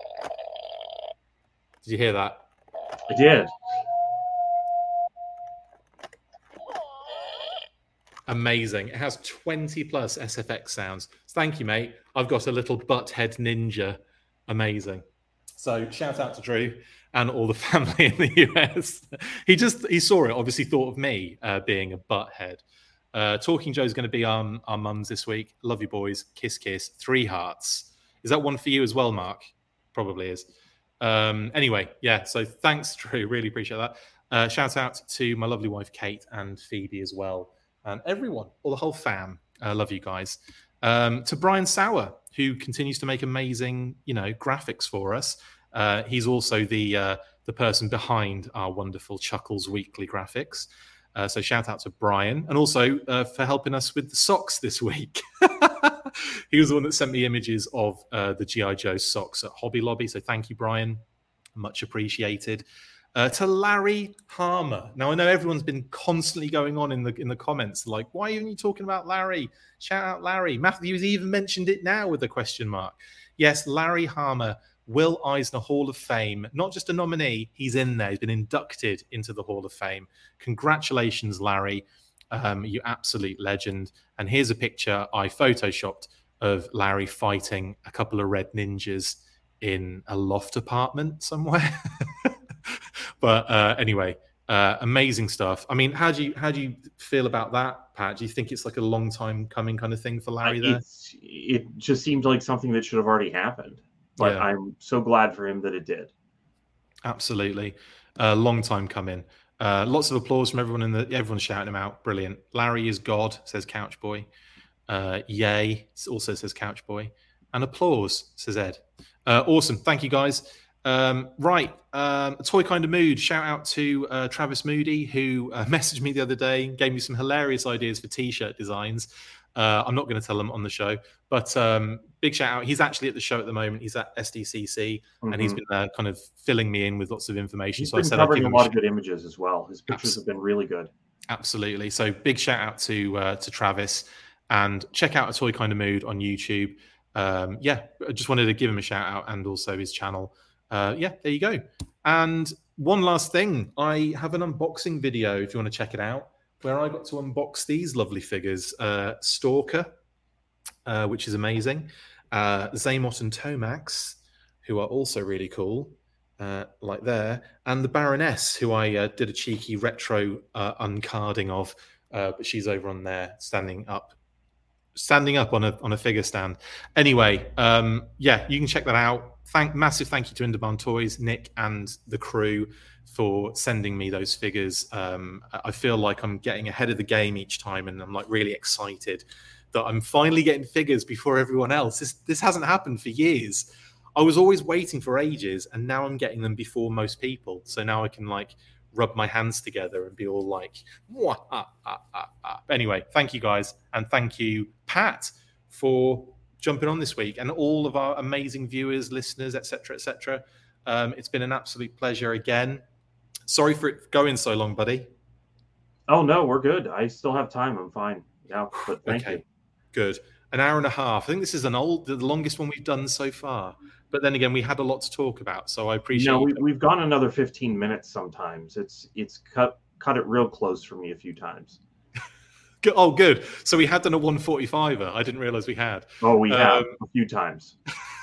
Did you hear that? I did. Amazing. It has twenty plus S F X sounds. Thank you, mate. I've got a little butt head ninja. Amazing. So shout out to Drew and all the family in the U S. He just, he saw it, obviously thought of me uh, being a butt head. Uh, Talking Joe's going to be our, our mums this week. Love you, boys. Kiss, kiss. Three hearts. Is that one for you as well, Mark? Probably is. Um, anyway, yeah, so thanks, Drew. Really appreciate that. Uh, shout out to my lovely wife, Kate, and Phoebe as well. And everyone, all the whole fam. I uh, love you guys. Um, to Brian Sauer, who continues to make amazing, you know, graphics for us. Uh, he's also the uh, the person behind our wonderful Chuckles Weekly graphics. Uh, so shout out to Brian. And also uh, for helping us with the socks this week. He was the one that sent me images of uh, the G I. Joe socks at Hobby Lobby. So thank you, Brian. Much appreciated. Uh, to Larry Harmer. Now, I know everyone's been constantly going on in the in the comments, like, why aren't you talking about Larry? Shout out Larry. Matthew's even mentioned it now with a question mark. Yes, Larry Harmer, Will Eisner Hall of Fame. Not just a nominee, he's in there. He's been inducted into the Hall of Fame. Congratulations, Larry. Um, you absolute legend. And here's a picture I photoshopped of Larry fighting a couple of red ninjas in a loft apartment somewhere. But uh, anyway, uh, amazing stuff. I mean, how do you how do you feel about that, Pat? Do you think it's like a long time coming kind of thing for Larry there? It's, it just seems like something that should have already happened. But yeah. I'm so glad for him that it did. Absolutely. A uh, long time coming. Uh, lots of applause from everyone in the everyone's shouting him out. Brilliant. Larry is God, says Couch Boy. Uh, yay, also says Couch Boy. And applause, says Ed. Uh, awesome. Thank you, guys. Um, right. Um, a toy kind of mood. Shout out to uh, Travis Moody, who uh, messaged me the other day, gave me some hilarious ideas for t-shirt designs. Uh, I'm not going to tell them on the show, but um, big shout out. He's actually at the show at the moment. He's at S D C C, mm-hmm. and he's been uh, kind of filling me in with lots of information. He's so been I said covering I'd give a lot him of good images as well. His pictures Absolutely. have been really good. Absolutely. So big shout out to uh, to Travis, and check out A Toy Kind of Mood on YouTube. Um, yeah, I just wanted to give him a shout out and also his channel. Uh, yeah, there you go. And one last thing, I have an unboxing video if you want to check it out, where I got to unbox these lovely figures. Uh, Stalker, uh, which is amazing. Uh, Zaymot and Tomax, who are also really cool, uh, like there. And the Baroness, who I uh, did a cheeky retro uh, uncarding of, uh, but she's over on there standing up. Standing up on a on a figure stand. Anyway, um, yeah, you can check that out. Thank massive thank you to Inderbarn Toys, Nick, and the crew for sending me those figures. Um, I feel like I'm getting ahead of the game each time, and I'm like really excited that I'm finally getting figures before everyone else. This this hasn't happened for years. I was always waiting for ages, and now I'm getting them before most people. So now I can like rub my hands together and be all like, Wah, ah, ah, ah, ah. Anyway, thank you guys. And thank you, Pat, for jumping on this week, and all of our amazing viewers, listeners, et cetera, et cetera. Um, it's been an absolute pleasure again. Sorry for it going so long, buddy. Oh, no, we're good. I still have time. I'm fine. Yeah, but thank okay. you. Good. An hour and a half. I think this is an old, the longest one we've done so far. But then again, we had a lot to talk about, so I appreciate. No, we, we've gone another fifteen minutes. Sometimes it's it's cut cut it real close for me a few times. Oh, good. So we had done a one forty-five-er. I didn't realize we had. Oh, we have um, a few times.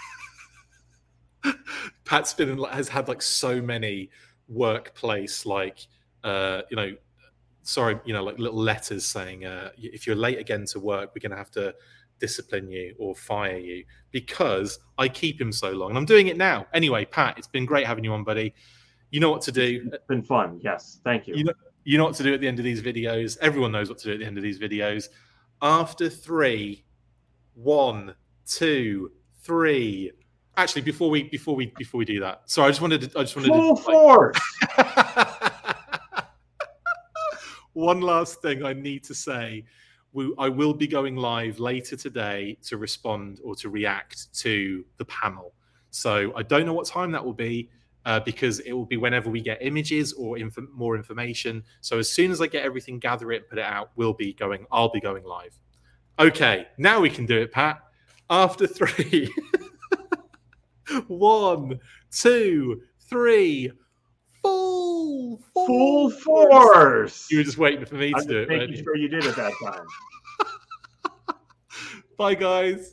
Pat's been has had like so many workplace like uh, you know, sorry, you know, like little letters saying uh, if you're late again to work, we're going to have to discipline you or fire you because I keep him so long. And I'm doing it now. Anyway, Pat, it's been great having you on, buddy. You know what to do. It's been fun. Yes. Thank you. You know, you know what to do at the end of these videos. Everyone knows what to do at the end of these videos. After three, one, two, three. Actually, before we before we before we do that, sorry, I just wanted to I just wanted Full to force. One last thing I need to say. We, I will be going live later today to respond or to react to the panel. So I don't know what time that will be uh, because it will be whenever we get images or inf- more information. So as soon as I get everything, gather it, put it out, we'll be going. I'll be going live. Okay, now we can do it, Pat. After three, one, two, three. Full, full, full force. You were just waiting for me to I'm do it. Making sure you did at that time. Bye, guys.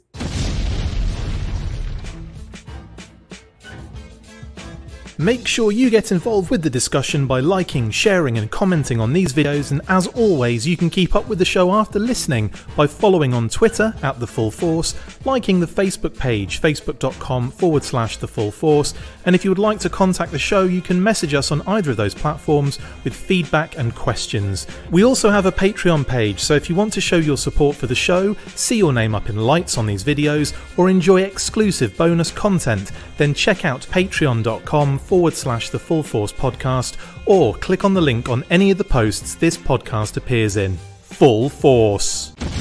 Make sure you get involved with the discussion by liking, sharing and commenting on these videos, and as always you can keep up with the show after listening by following on Twitter at The Full Force, liking the Facebook page facebook.com forward slash The Full Force, and if you would like to contact the show you can message us on either of those platforms with feedback and questions. We also have a Patreon page, so if you want to show your support for the show, see your name up in lights on these videos, or enjoy exclusive bonus content, then check out patreon.com forward slash The Full Force podcast, or click on the link on any of the posts this podcast appears in. Full Force.